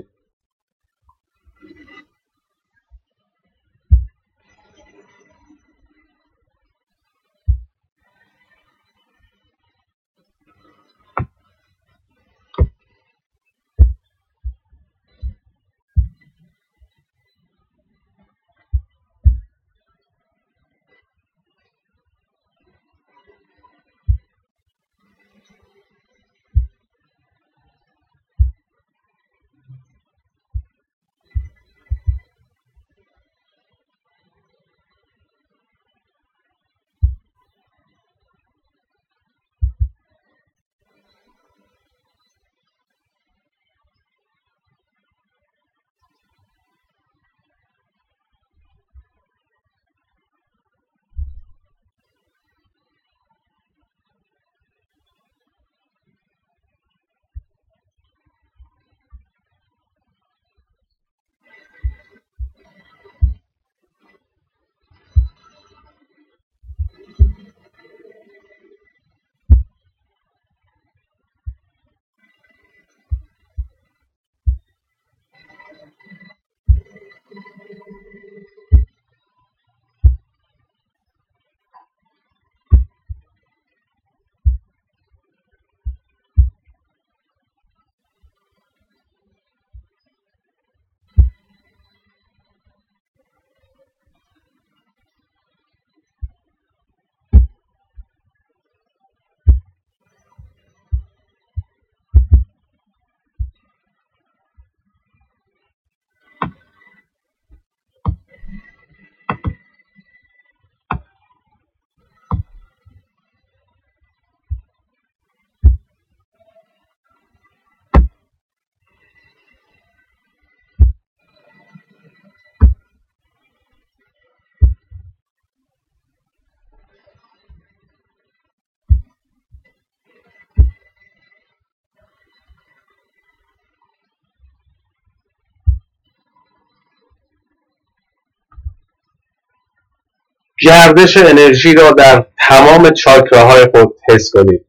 گردش انرژی را در تمام چاکراهای خود حس کنید.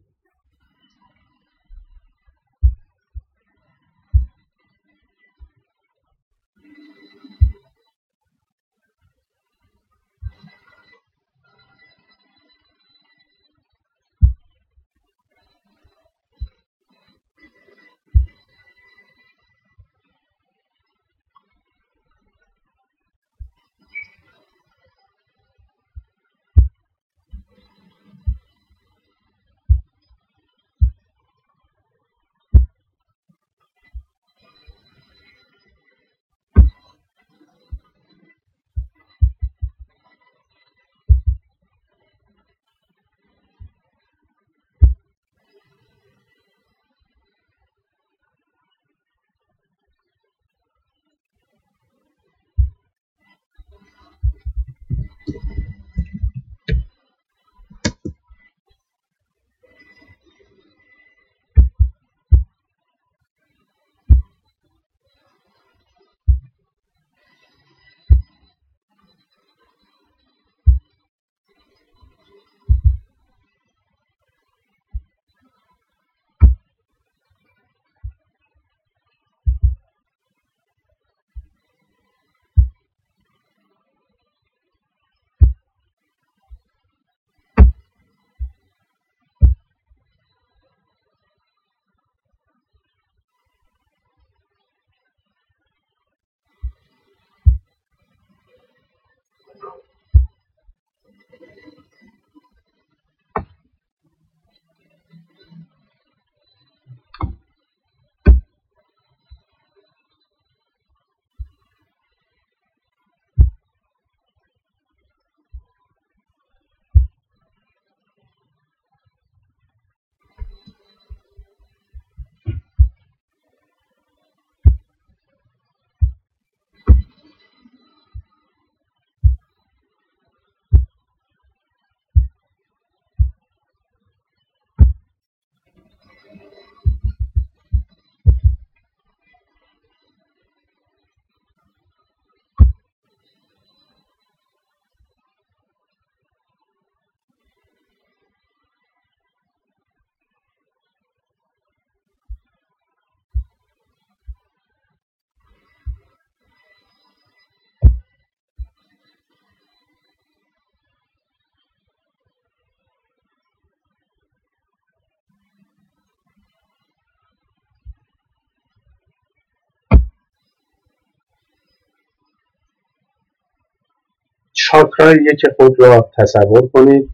چاکرای یک خود را تصور کنید.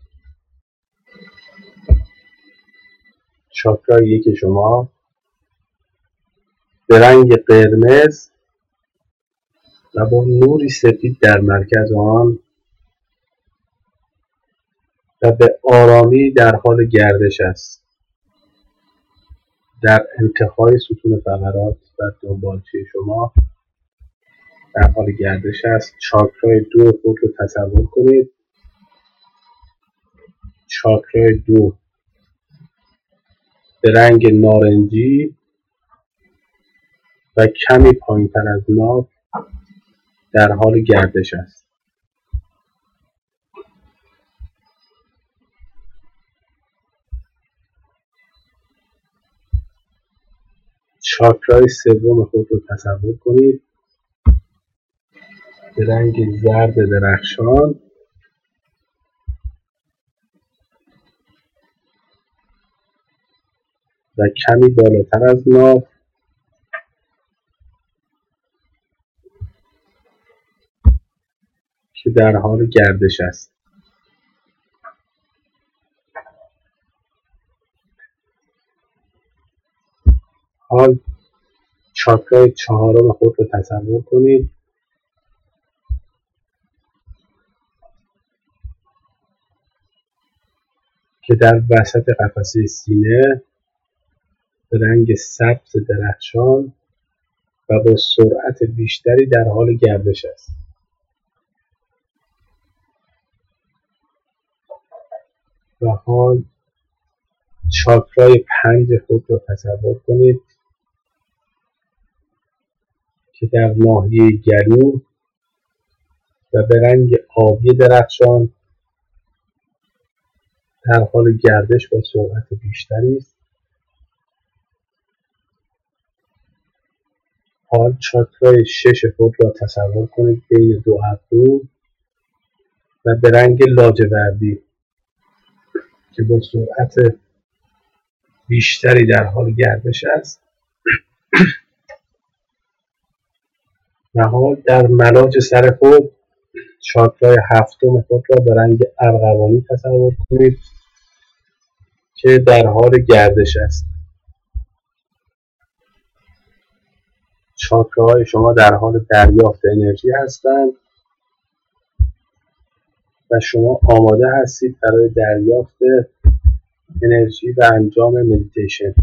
چاکرای یک شما به رنگ قرمز و با نوری سفید در مرکز آن و به آرامی در حال گردش است. در انتهای ستون فقرات و دنبالچه شما در حال گردش است. چاکرای دو خود رو تصور کنید. چاکرای دو به رنگ نارنجی و کمی پایین‌تر از ناف در حال گردش است. چاکرای سوم خود رو تصور کنید به رنگ زرد درخشان و کمی بالاتر از ناف که در حال گردش است. حال چاکرای چهارم خود رو تصور کنید که در وسط قفسه سینه به رنگ سبز درخشان و با سرعت بیشتری در حال گردش است. و حال چاکرای پنج خود را تصور کنید که در ناحیه گلو و به رنگ آبی درخشان در حال گردش با سرعت بیشتری است. حال چاکرای شش خود را تصور کنید بین دو ابرو و به رنگ لاجوردی که با سرعت بیشتری در حال گردش است. و حال در ملاج سر خود چاکرای هفتم خود را به رنگ ارغوانی تصور کنید که در حال گردش است. چاکراهای شما در حال دریافت انرژی هستند و شما آماده هستید برای دریافت انرژی و انجام مدیتیشن.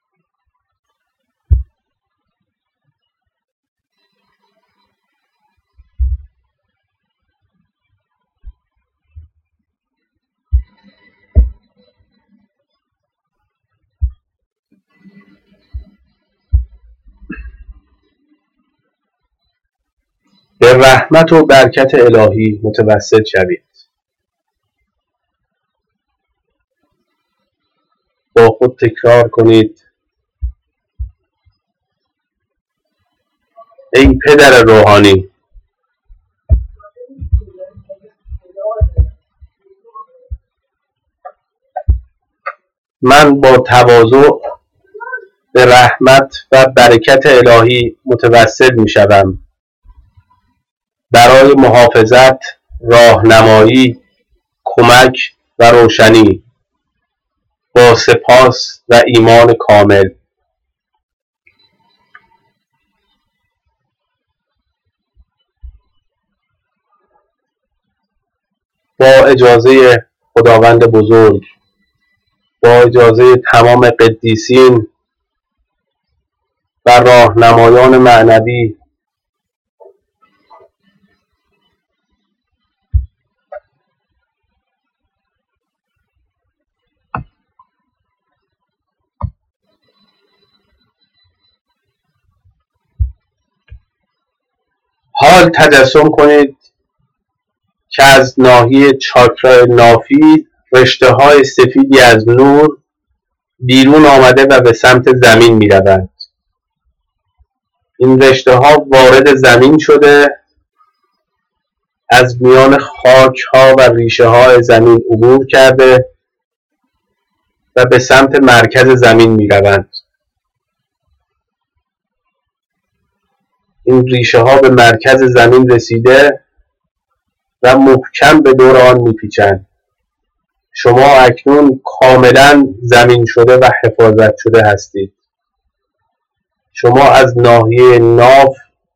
به رحمت و برکت الهی متوسل شوید. با خود تکرار کنید: ای پدر روحانی، من با تواضع به رحمت و برکت الهی متوسل می شوم برای محافظت، راهنمایی، کمک و روشنی، با سپاس و ایمان کامل. با اجازه خداوند بزرگ، با اجازه تمام قدیسین و راهنمایان معنوی، حال تجسم کنید که از ناحیه چاکرای نافی رشته های سفیدی از نور بیرون آمده و به سمت زمین می روند. این رشته ها وارد زمین شده، از میان خاک ها و ریشه های زمین عبور کرده و به سمت مرکز زمین می روند. این ریشه ها به مرکز زمین رسیده و محکم به دور آن می پیچند. شما اکنون کاملا زمین شده و حفاظت شده هستید. شما از ناحیه ناف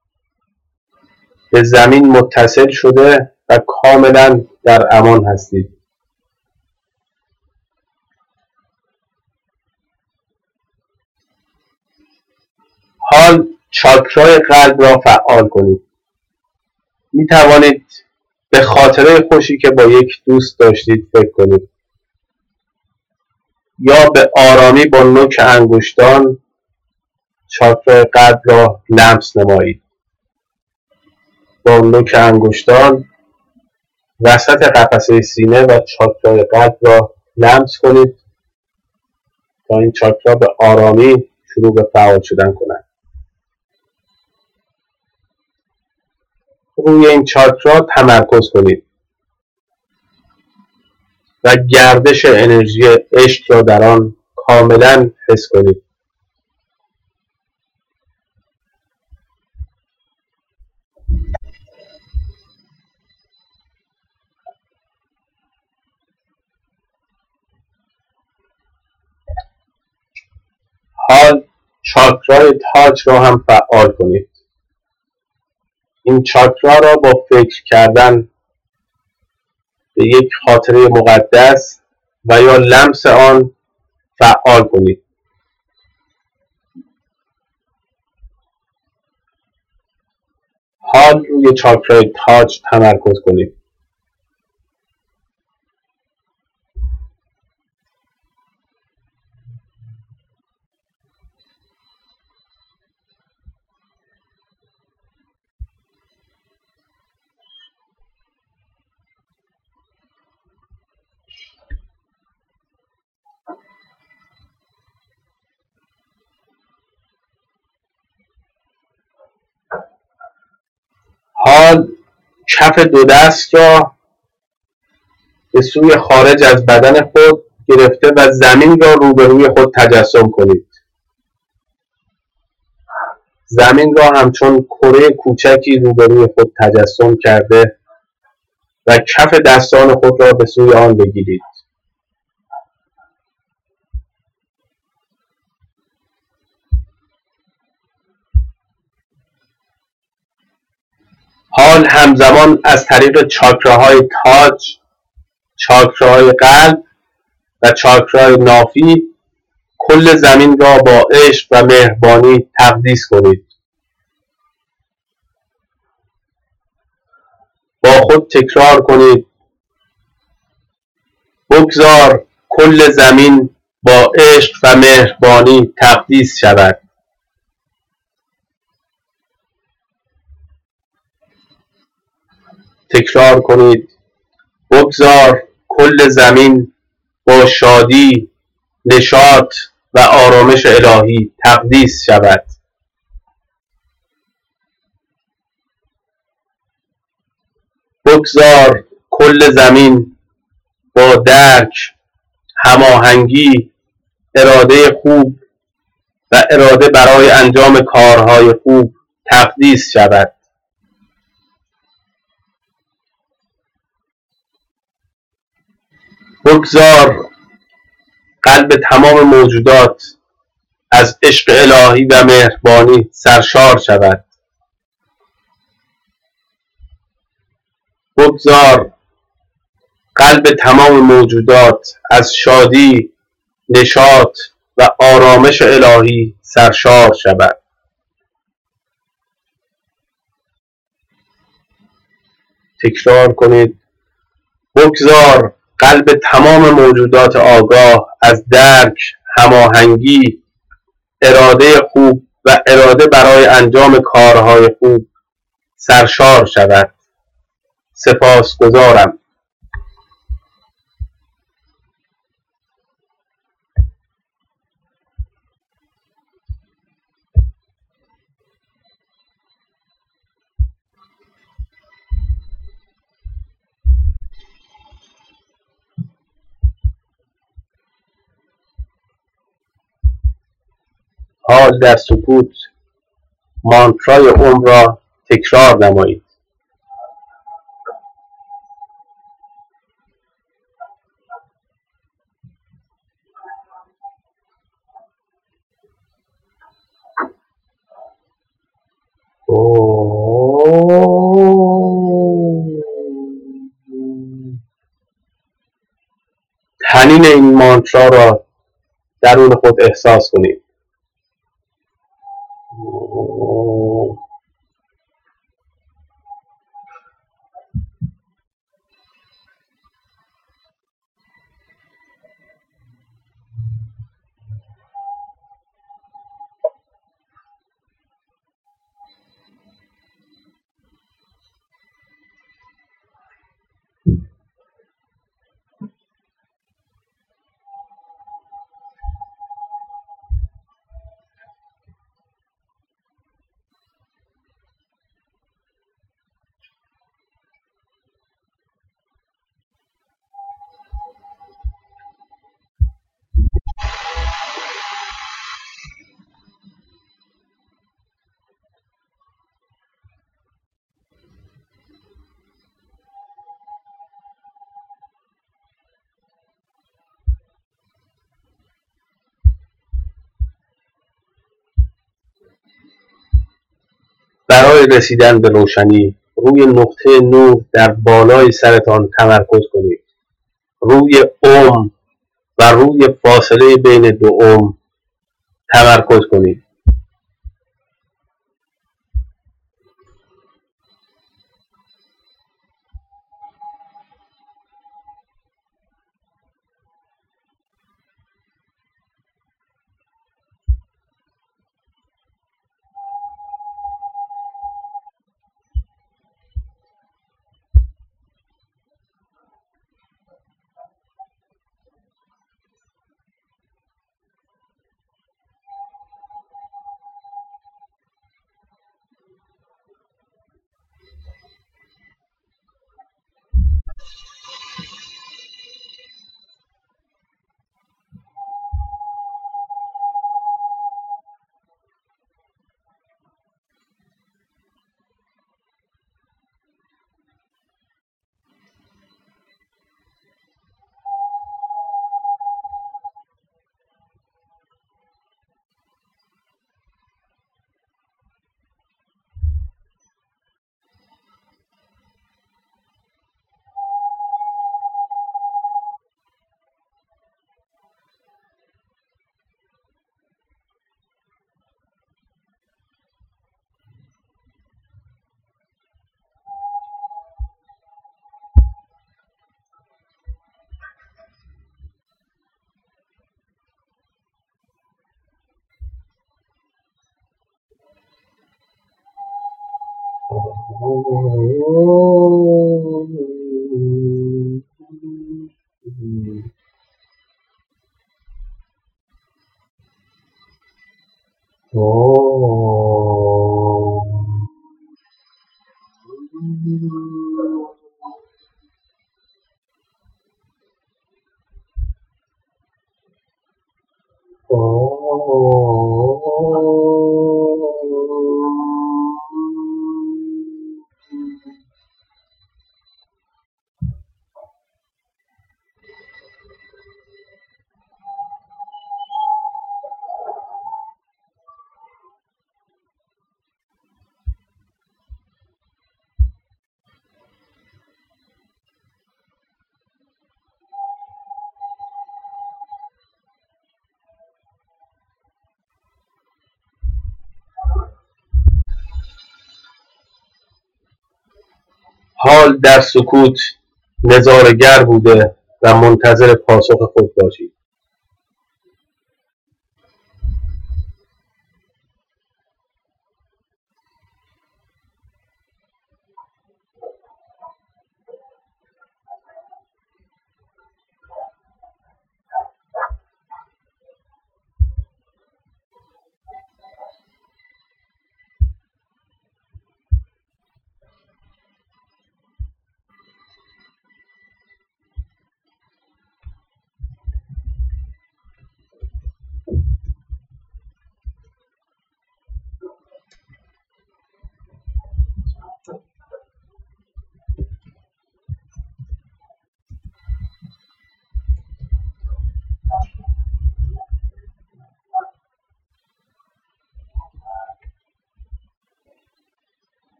به زمین متصل شده و کاملا در امان هستید. حال چاکرای قلب را فعال کنید. می توانید به خاطره خوشی که با یک دوست داشتید فکر کنید یا به آرامی با نوک انگشتان چاکرای قلب را لمس نمایید. با نوک انگشتان وسط قفسه سینه و چاکرای قلب را لمس کنید تا این چاکرا به آرامی شروع به فعال شدن کنند. روی این چاکرا تمرکز کنید و گردش انرژی عشق را در آن کاملا حس کنید. حال چاکرای تاج را هم فعال کنید. این چاکرا را با فکر کردن به یک خاطره مقدس و یا لمس آن فعال کنید. حال روی چاکرای تاج تمرکز کنید. حال کف دو دست را به سوی خارج از بدن خود گرفته و زمین را روبروی خود تجسم کنید. زمین را همچون کره کوچکی روبروی خود تجسم کرده و کف دستان خود را به سوی آن بگیرید. حال همزمان از طریق چاکراهای تاج، چاکراهای قلب و چاکرای نافی کل زمین را با عشق و مهربانی تقدیس کنید. با خود تکرار کنید: بگذار کل زمین با عشق و مهربانی تقدیس شود. تکرار کنید: بگذار کل زمین با شادی، نشاط و آرامش الهی تقدیس شود. بگذار کل زمین با درک، هماهنگی، اراده خوب و اراده برای انجام کارهای خوب تقدیس شود. بگذار قلب تمام موجودات از عشق الهی و مهربانی سرشار شود. بگذار قلب تمام موجودات از شادی، نشاط و آرامش الهی سرشار شود. تکرار کنید: بگذار قلب تمام موجودات آگاه از درک، هماهنگی، اراده خوب و اراده برای انجام کارهای خوب سرشار شود. سپاسگزارم. حال در سکوت مانترای اوم را تکرار نمایید. طنین این مانترا را درون خود احساس کنید. برای رسیدن به روشنی روی نقطه نور در بالای سرتان تمرکز کنید. روی اوم و روی فاصله بین دو اوم تمرکز کنید. حال در سکوت نظاره‌گر بوده و منتظر پاسخ خود باشید.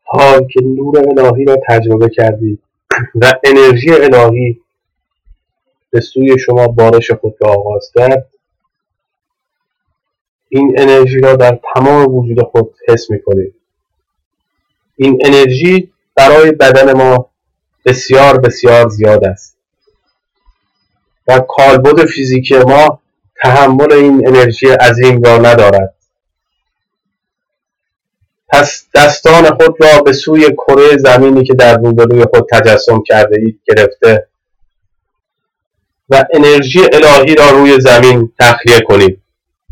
حال که نور الهی را تجربه کردید و انرژی الهی به سوی شما بارش خود را آغاز کرد، این انرژی را در تمام وجود خود حس می‌کنید. این انرژی برای بدن ما بسیار بسیار زیاد است و کالبد فیزیکی ما تحمل این انرژی عظیم را ندارد. پس دستان خود را به سوی کره زمینی که در روبروی خود تجسم کرده اید گرفته و انرژی الهی را روی زمین تخلیه کنید.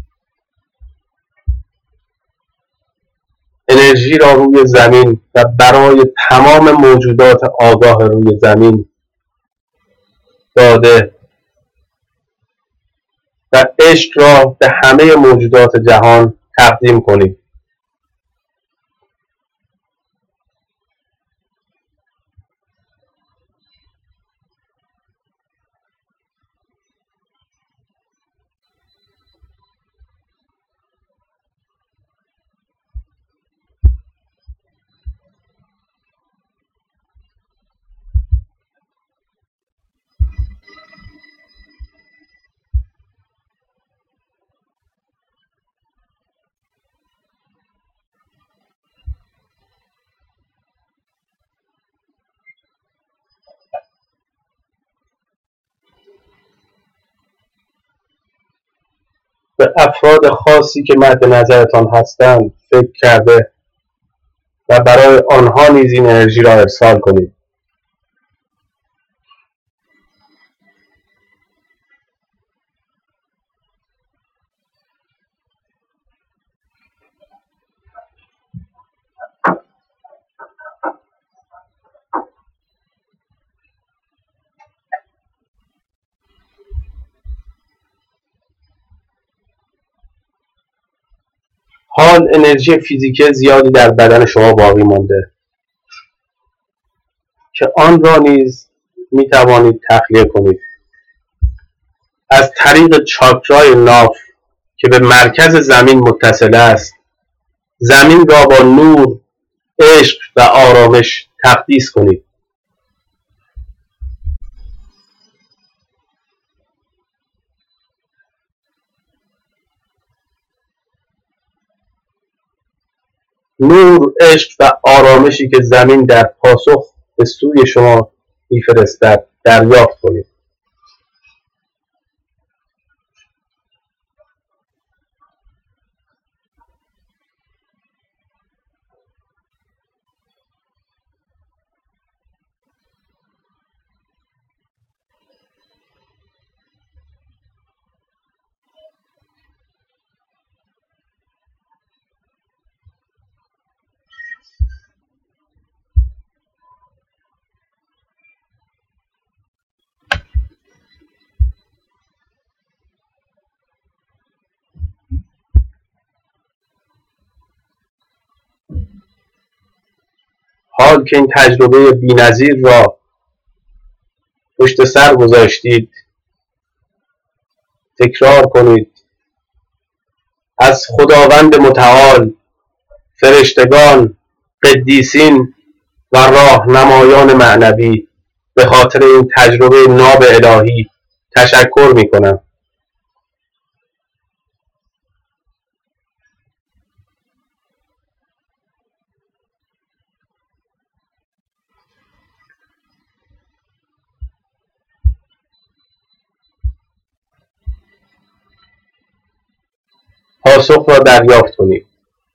انرژی را روی زمین و برای تمام موجودات آگاه روی زمین داده و عشق را به همه موجودات جهان تقدیم کنید. به افراد خاصی که مد نظرتان هستند فکر کرده و برای آنها نیز این انرژی را ارسال کنید. حال انرژی فیزیکی زیادی در بدن شما باقی مانده که آن را نیز می توانید تخلیه کنید. از طریق چاکرای ناف که به مرکز زمین متصل است، زمین را با نور، عشق و آرامش تقدیس کنید. نور، عشق و آرامشی که زمین در پاسخ به سوی شما می‌فرستد دریافت کنید. حال که این تجربه بی‌نظیر را پشت سر گذاشتید، تکرار کنید: از خداوند متعال، فرشتگان، قدیسین و راهنمایان معنوی به خاطر این تجربه ناب الهی تشکر می‌کنم. پاسخ را دریافت کنید.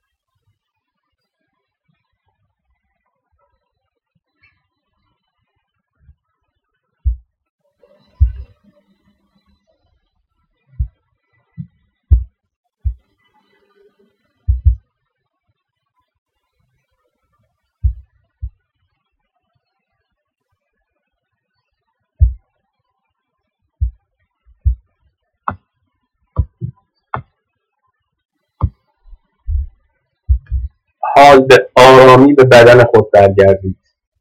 حال به آرامی به بدن خود برگردید.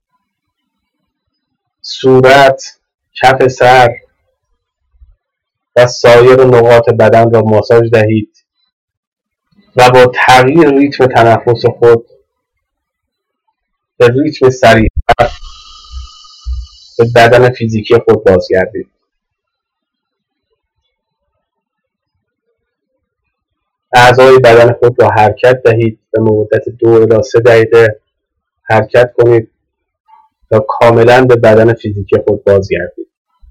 صورت، کف سر و سایر نقاط بدن را ماساژ دهید و با تغییر ریتم تنفس خود به ریتم سریع به بدن فیزیکی خود بازگردید. اعضای بدن خود را حرکت دهید. به مدت دو الی سه دقیقه حرکت کنید تا کاملا به بدن فیزیکی خود بازگردید.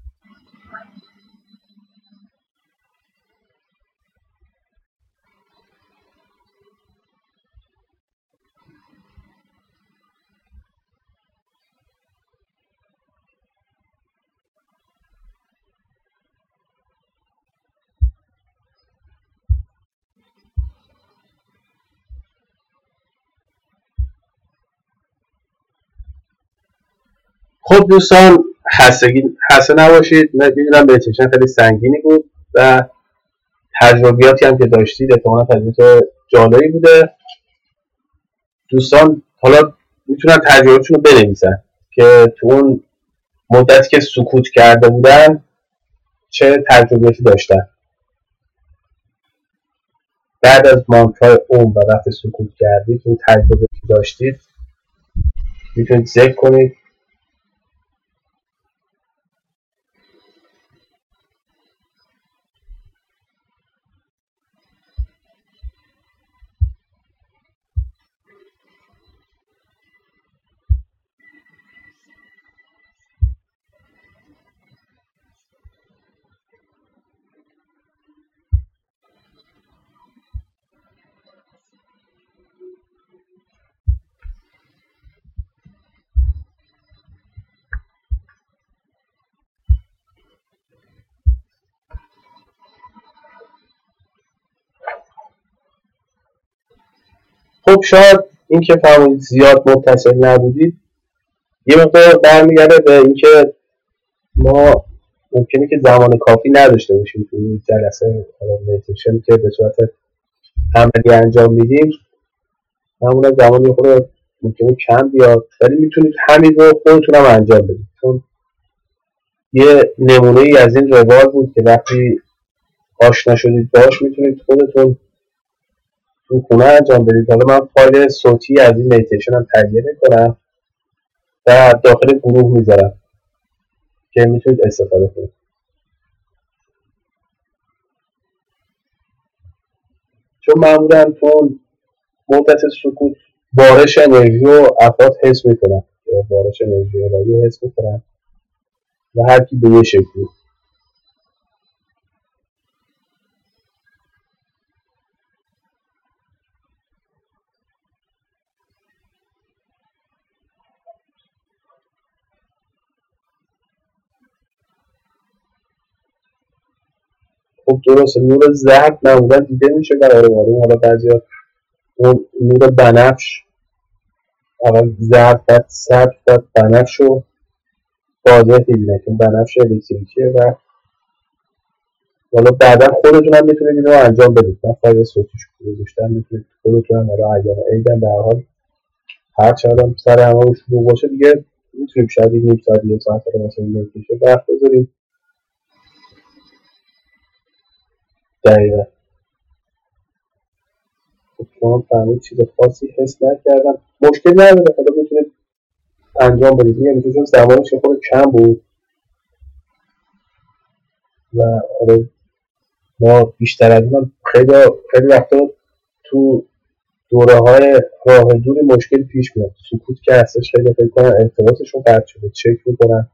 خب دوستان، خستگی خسته نباشید. من میدونم مدیتیشن خیلی سنگینی بود و تجربیاتی هم که داشتید احتمالاً تجربیات جالبی بوده. دوستان حالا میتونن تجربهشون رو بنویسن که تو اون مدتی که سکوت کرده بودن چه تجربیاتی داشتن. بعد از مانترای اوم و وقتی سکوت کردید اون تجربه که داشتید میتونید ذکر کنید. خب شاید این که فهمید زیاد متصل نبودید یه مقدار برمیگرده به اینکه ما ممکنه که زمان کافی نداشته باشیم تو این جلسه مدیتیشن که به صورت عملی انجام میدیم. معمولا زمانی خود ممکنه کم بیاد، ولی میتونید همین رو خودتون هم انجام بدید، چون یه نمونه ای از این روال بود که وقتی آشنا شدید باش میتونید خودتون تو خونه انجام بدید. حالا من فایل صوتی از این مدیتیشن هم تهیه میکنم و داخل گروه میذارم که میتونید استفاده کنید. چون معمولا تو مدت سکوت بارش انرژی رو افراد حس میکنن، بارش انرژی الهی حس میکنن و هر کی به یه شکلی. خب درسته، نور زرد معمولا دیده میشه برای آروم. حالا بعضیا اون نور بنفش، اول زرد بعد سبز بعد بنفش رو واضح میبینه که بنفش الکتریکیه و حالا بعدا خودتون هم میتونید این رو انجام بدید. من فایل صوتیش رو گذاشتم، میتونید خودتون هم حالا ایام عیدم به هر حال هر چقدر سر همه رو شروع باشه دیگه میتونیم شاید این نیم ساعت یه ساعت رو مثلا نمیشه وقت بذاریم. دقیقا شما فهمید چیز خاصی حس نکردم، مشکل نداره، حالا میتونید انجام بدید. میگم چون زمانش خود کم بود و حالا ما بیشتر از اون خیلی خیلی وقتا تو دوره های راه دوری مشکل پیش میاد. سکوت که هستش خیلی فکر کنن ارتباطشون قطع شده، چک میکنن.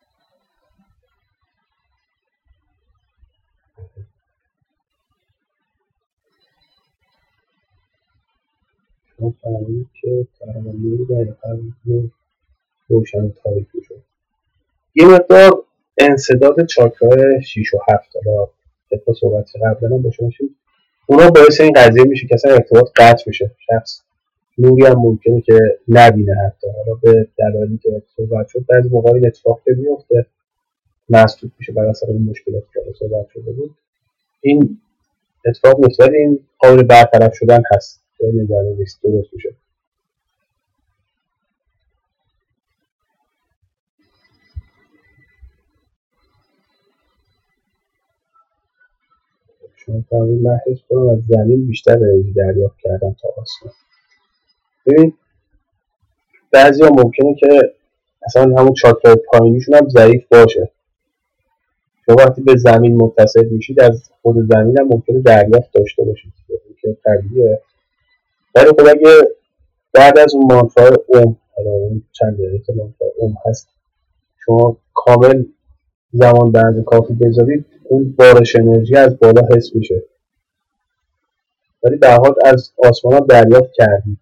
شما فهمید که تقریبا نور دقیقا روشن تاریکی شد. یه مقدار انسداد چاکرای شیش و هفت، حالا طبق صحبت قبلا هم باشه باشیم، اونا باعث این قضیه میشه که اصلا ارتباط قطع میشه. شخص نوری هم ممکنه که نبینه حتی، حالا به دلایلی که صحبت شد. بعضی موقع این اتفاق که میفته مسدود میشه بر اثر اون مشکلاتی که صحبت شده بود. این اتفاق میفته، این قابل برطرف شدن هست، نگران نیست، درست میشه. شما فهمید من حس کنم از زمین بیشتر انرژی دریافت کردم تا آسمان. ببین بعضی ها ممکنه که اصلا همون چاکرای پایینیشون هم ضعیف باشه. شما وقتی به زمین متصل میشید از خود زمین هم ممکنه دریافت داشته باشید که طبیعیه. ولی خب اگه بعد از اون مانترای اوم، حالا اون چند دقیقه مانترای اوم هست، شما کامل زمان به اندازه کافی بذارید، اون بارش انرژی از بالا حس میشه، ولی در حال از آسمان هم دریافت کردید.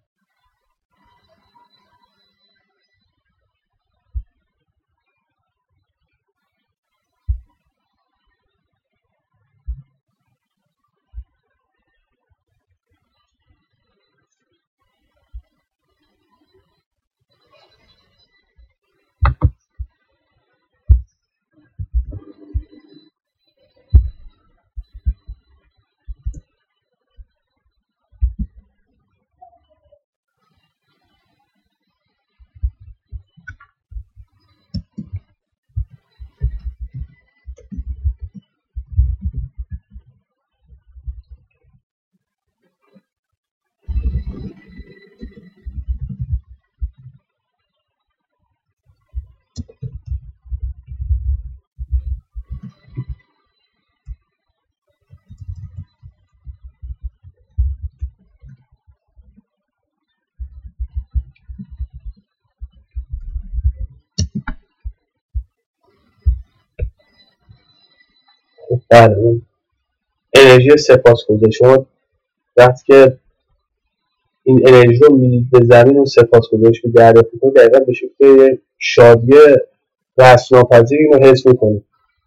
بله، اون انرژی سپاسگزاری، شما وقتی که این انرژی رو میدید به زمین و سپاسگزاریش رو دریافت میکنید، دقیقا به شکل شادی رسم‌ناپذیری رو حس میکنید.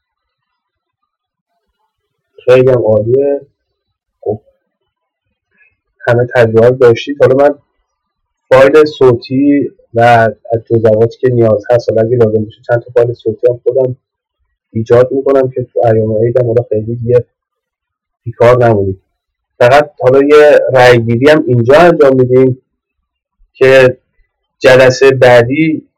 خیلی هم عالیه. خب همه تجربه داشتید. حالا من فایل صوتی و از جزئیاتی که نیاز هست، حالا اگه لازم باشه چند تا فایل صوتی هم خودم ایجاد میکنم که تو ایام عید هم حالا خیلی دیگه بیکار نمونید. فقط حالا یه رأیگیری هم اینجا انجام میدیم که جلسه بعدی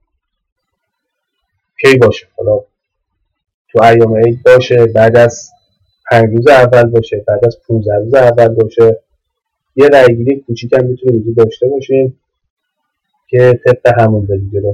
کی باشه. حالا تو ایام عید باشه، بعد از پنج روز اول باشه، بعد از پونزده روز اول باشه. یه رأیگیری کوچیک هم میتونیم اینجا داشته باشیم که طبق همون بریم جلو.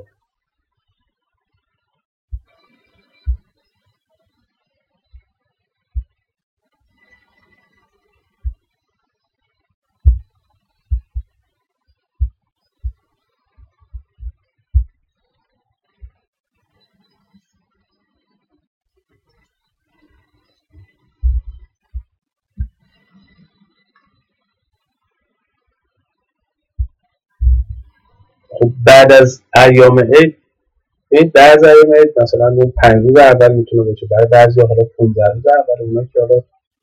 خب بعد از ایام عید، این بعد از ایام عید مثلا اون پنج روز اول میتونه باشه، برای بعضی حالا پونزده روز اول، اونا که حالا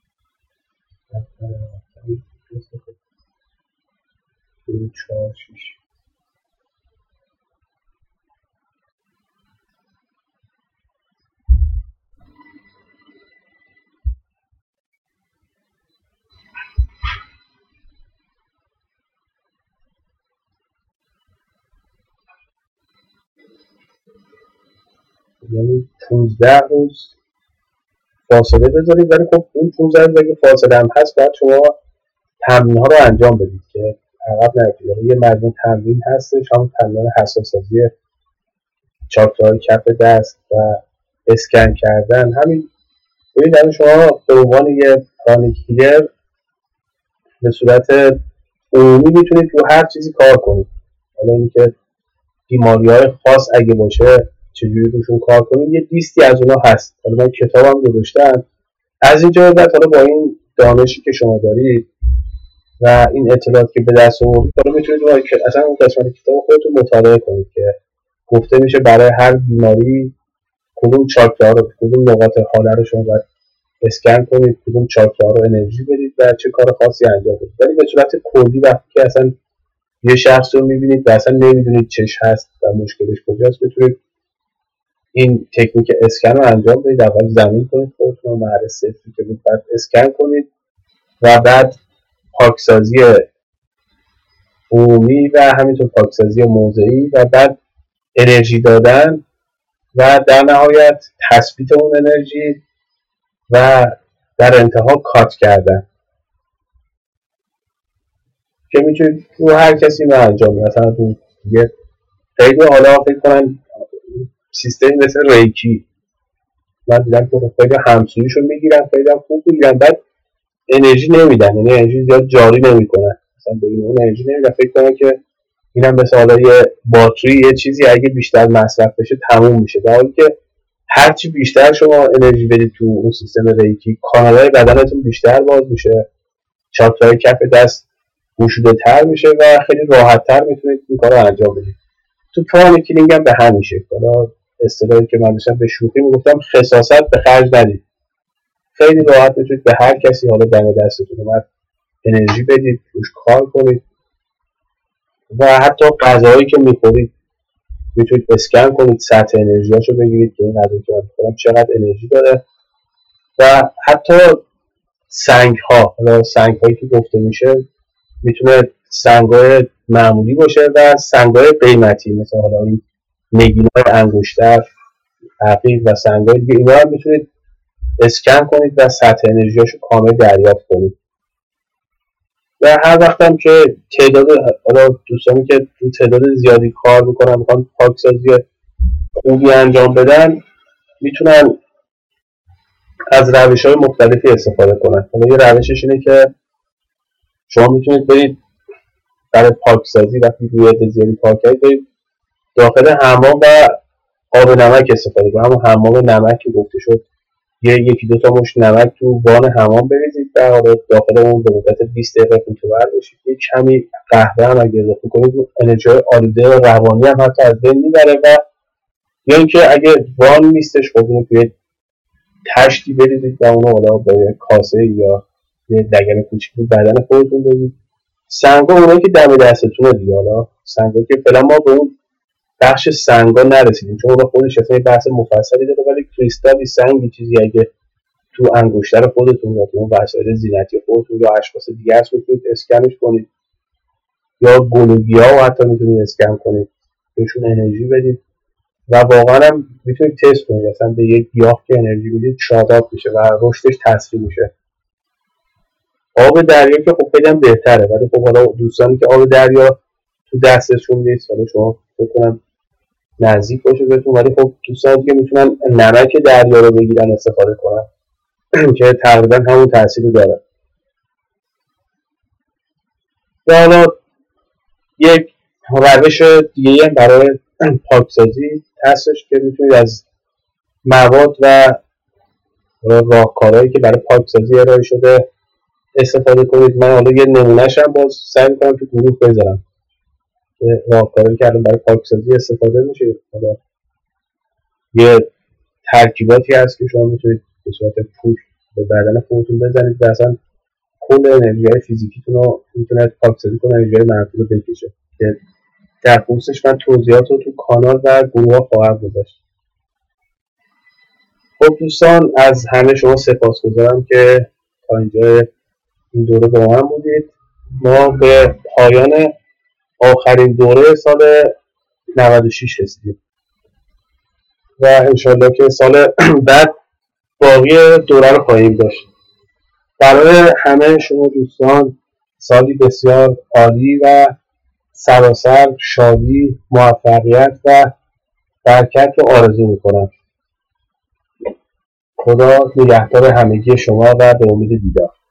دو چهار شش یعنی پونزده روز فاصله بذارید. ولی خب این پونزده روز اگه فاصله هم هست، باید شما تمرین ها رو انجام بدید که عقب نرید. یعنی یه مجموع تمرین هستش، هم تمرین حساسازی چاکرای کف دست و اسکن کردن. همین ببینید الان شما به عنوان یه پرانیک هیلر به صورت عمومی میتونید رو هر چیزی کار کنید. حالا اینکه بیماری‌های خاص اگه باشه چجوری روشون کار کنید، یه لیستی از اونها هست. حالا من کتابم گذاشتم. از اینجا بعد حالا با این دانشی که شما دارید و این اطلاعاتی که به دست آوردید، حالا میتونید اصلا اون قسمت کتاب خودتون مطالعه کنید که گفته میشه برای هر بیماری کدوم چاکرا رو، کدوم نقاط حاله رو شما باید اسکن کنید، کدوم چاکرا رو انرژی بدید و چه کار خاصی انجام بدید. ولی به صورت کلی وقتی که اصلا یه شخص رو میبینید و اصلا نمیدونید چش هست و مشکلش کجاست، میتونید این تکنیک اسکن رو انجام بدید. اول زمین کنید خودتون رو، محل صفری که بود بعد اسکن کنید و بعد پاکسازی عمومی و همینطور پاکسازی موضعی و بعد انرژی دادن و در نهایت تثبیت اون انرژی و در انتها کات کردن که میتونید رو هر کسی رو انجام بدید. مثلا رو یه خیلی حالا فکر کنن سیستم مثل ریکی، من دیدم که خیلی همسویشو میگیرن، خیلی هم خوب میگیرن، بعد انرژی نمیدن، یعنی انرژی زیاد جاری نمیکنن، مثلا به این اون انرژی نمیدن، فکر کنن که اینم مثل حالا یه باتری یه چیزی اگه بیشتر مصرف بشه تموم میشه، در حالی که هرچی بیشتر شما انرژی بدید تو اون سیستم ریکی، کانالهای بدنتون بیشتر باز میشه، چاکرای کف دست گشوده تر میشه و خیلی راحت تر میتونید این کار رو انجام بدید. تو پرانه کلینگ هم به همین شکل، حالا اصطلاحی که من داشتم به شوخی میگفتم خساست به خرج ندید، خیلی راحت میتونید به هر کسی حالا دم دستتون اومد انرژی بدید، روش کار کنید و حتی غذایی که میخورید میتونید اسکن کنید، سطح انرژیاشو بگیرید که این غذایی که من میخورم چقدر انرژی داره. و حتی سنگ ها، حالا سنگ هایی که گفته میشه میتونه سنگای معمولی باشه و سنگای قیمتی مثل حالا این نگینای انگشتر، عقیق و سنگای دیگه، اینا هم میتونید اسکن کنید و سطح انرژیاشو کامل دریافت کنید. و هر وقتم که تعداد حالا دوستانی که تو تعداد زیادی کار میکنن میخوان پاکسازی خوبی انجام بدن، میتونن از روش‌های مختلفی استفاده کنن. حالا یه روشش اینه که شما میتونید برید برای پاکسازی وقتی روی عده زیادی کار کردید برید داخل حمام و آب نمک استفاده کنید. همون حمام نمک که گفته شد، یه یکی دو تا مشت نمک تو وان حمام بریزید و حالا داخل اون به مدت بیست دقیقه فوتور بشید. یک کمی قهوه هم اگه اضافه کنید انرژی آلوده و روانی هم حتی از بین میبره. و یا اینکه اگه وان نیستش خب اینو توی تشتی بریزید و اونو حالا با یه کاسه یا یه دگن کوچیک بدن خودتون بدید. سنگا اونایی که دم دستتونه دیگه، حالا سنگا که فعلا ما به اون بخش سنگا نرسیدیم چون اون خودش اصلا بحث مفصلی داره، ولی کریستالی سنگی چیزی اگه تو انگشتر خودتون یا تو وسایل زینتی خودتون یا اشخاص دیگه هست میتونید اسکنش کنید، یا گلوگیا رو حتی میتونید اسکن کنید، بهشون انرژی بدید و واقعا هم میتونید تست کنید اصلا به یک گیاه که انرژی بدید شاداب میشه و رشدش تسریع میشه. آب دریا که خب خیلی هم بهتره، ولی خب حالا دوستانی که آب دریا تو دستشون نیست، حالا شما فکر کنم نزدیک باشه بهتون، ولی خب دوستانی که میتونن نمک دریا رو بگیرن استفاده کنن که تقریبا همون تأثیر داره. و حالا یک روش دیگه برای پاکسازی هستش که میتونید از مواد و راهکارهایی که برای پاکسازی ارائه شده استفاده کنید. من حالا یه نمونه‌ش هم باز سعی می‌کنم تو گروه بذارم که راهکارهایی که الان برای پاکسازی استفاده میشه. حالا یه ترکیباتی هست که شما میتونید به صورت پوش به بدن خودتون بزنید و اصلا کل انرژی‌های فیزیکیتون رو میتونه پاکسازی کنه، انرژی‌های منفی رو بکشه که در خصوصش من توضیحات رو تو کانال و گروه ها خواهم گذاشت. خب دوستان از همه شما سپاسگزارم که تا اینجا این دوره با هم بودید. ما به پایان آخرین دوره سال نود و شش رسیدیم و انشالله که سال بعد باقی دوره رو خواهیم داشت. برای همه شما دوستان سالی بسیار عالی و سراسر شادی، موفقیت و برکت رو آرزو میکنم. خدا نگهدار همگی شما و به امید دیدار.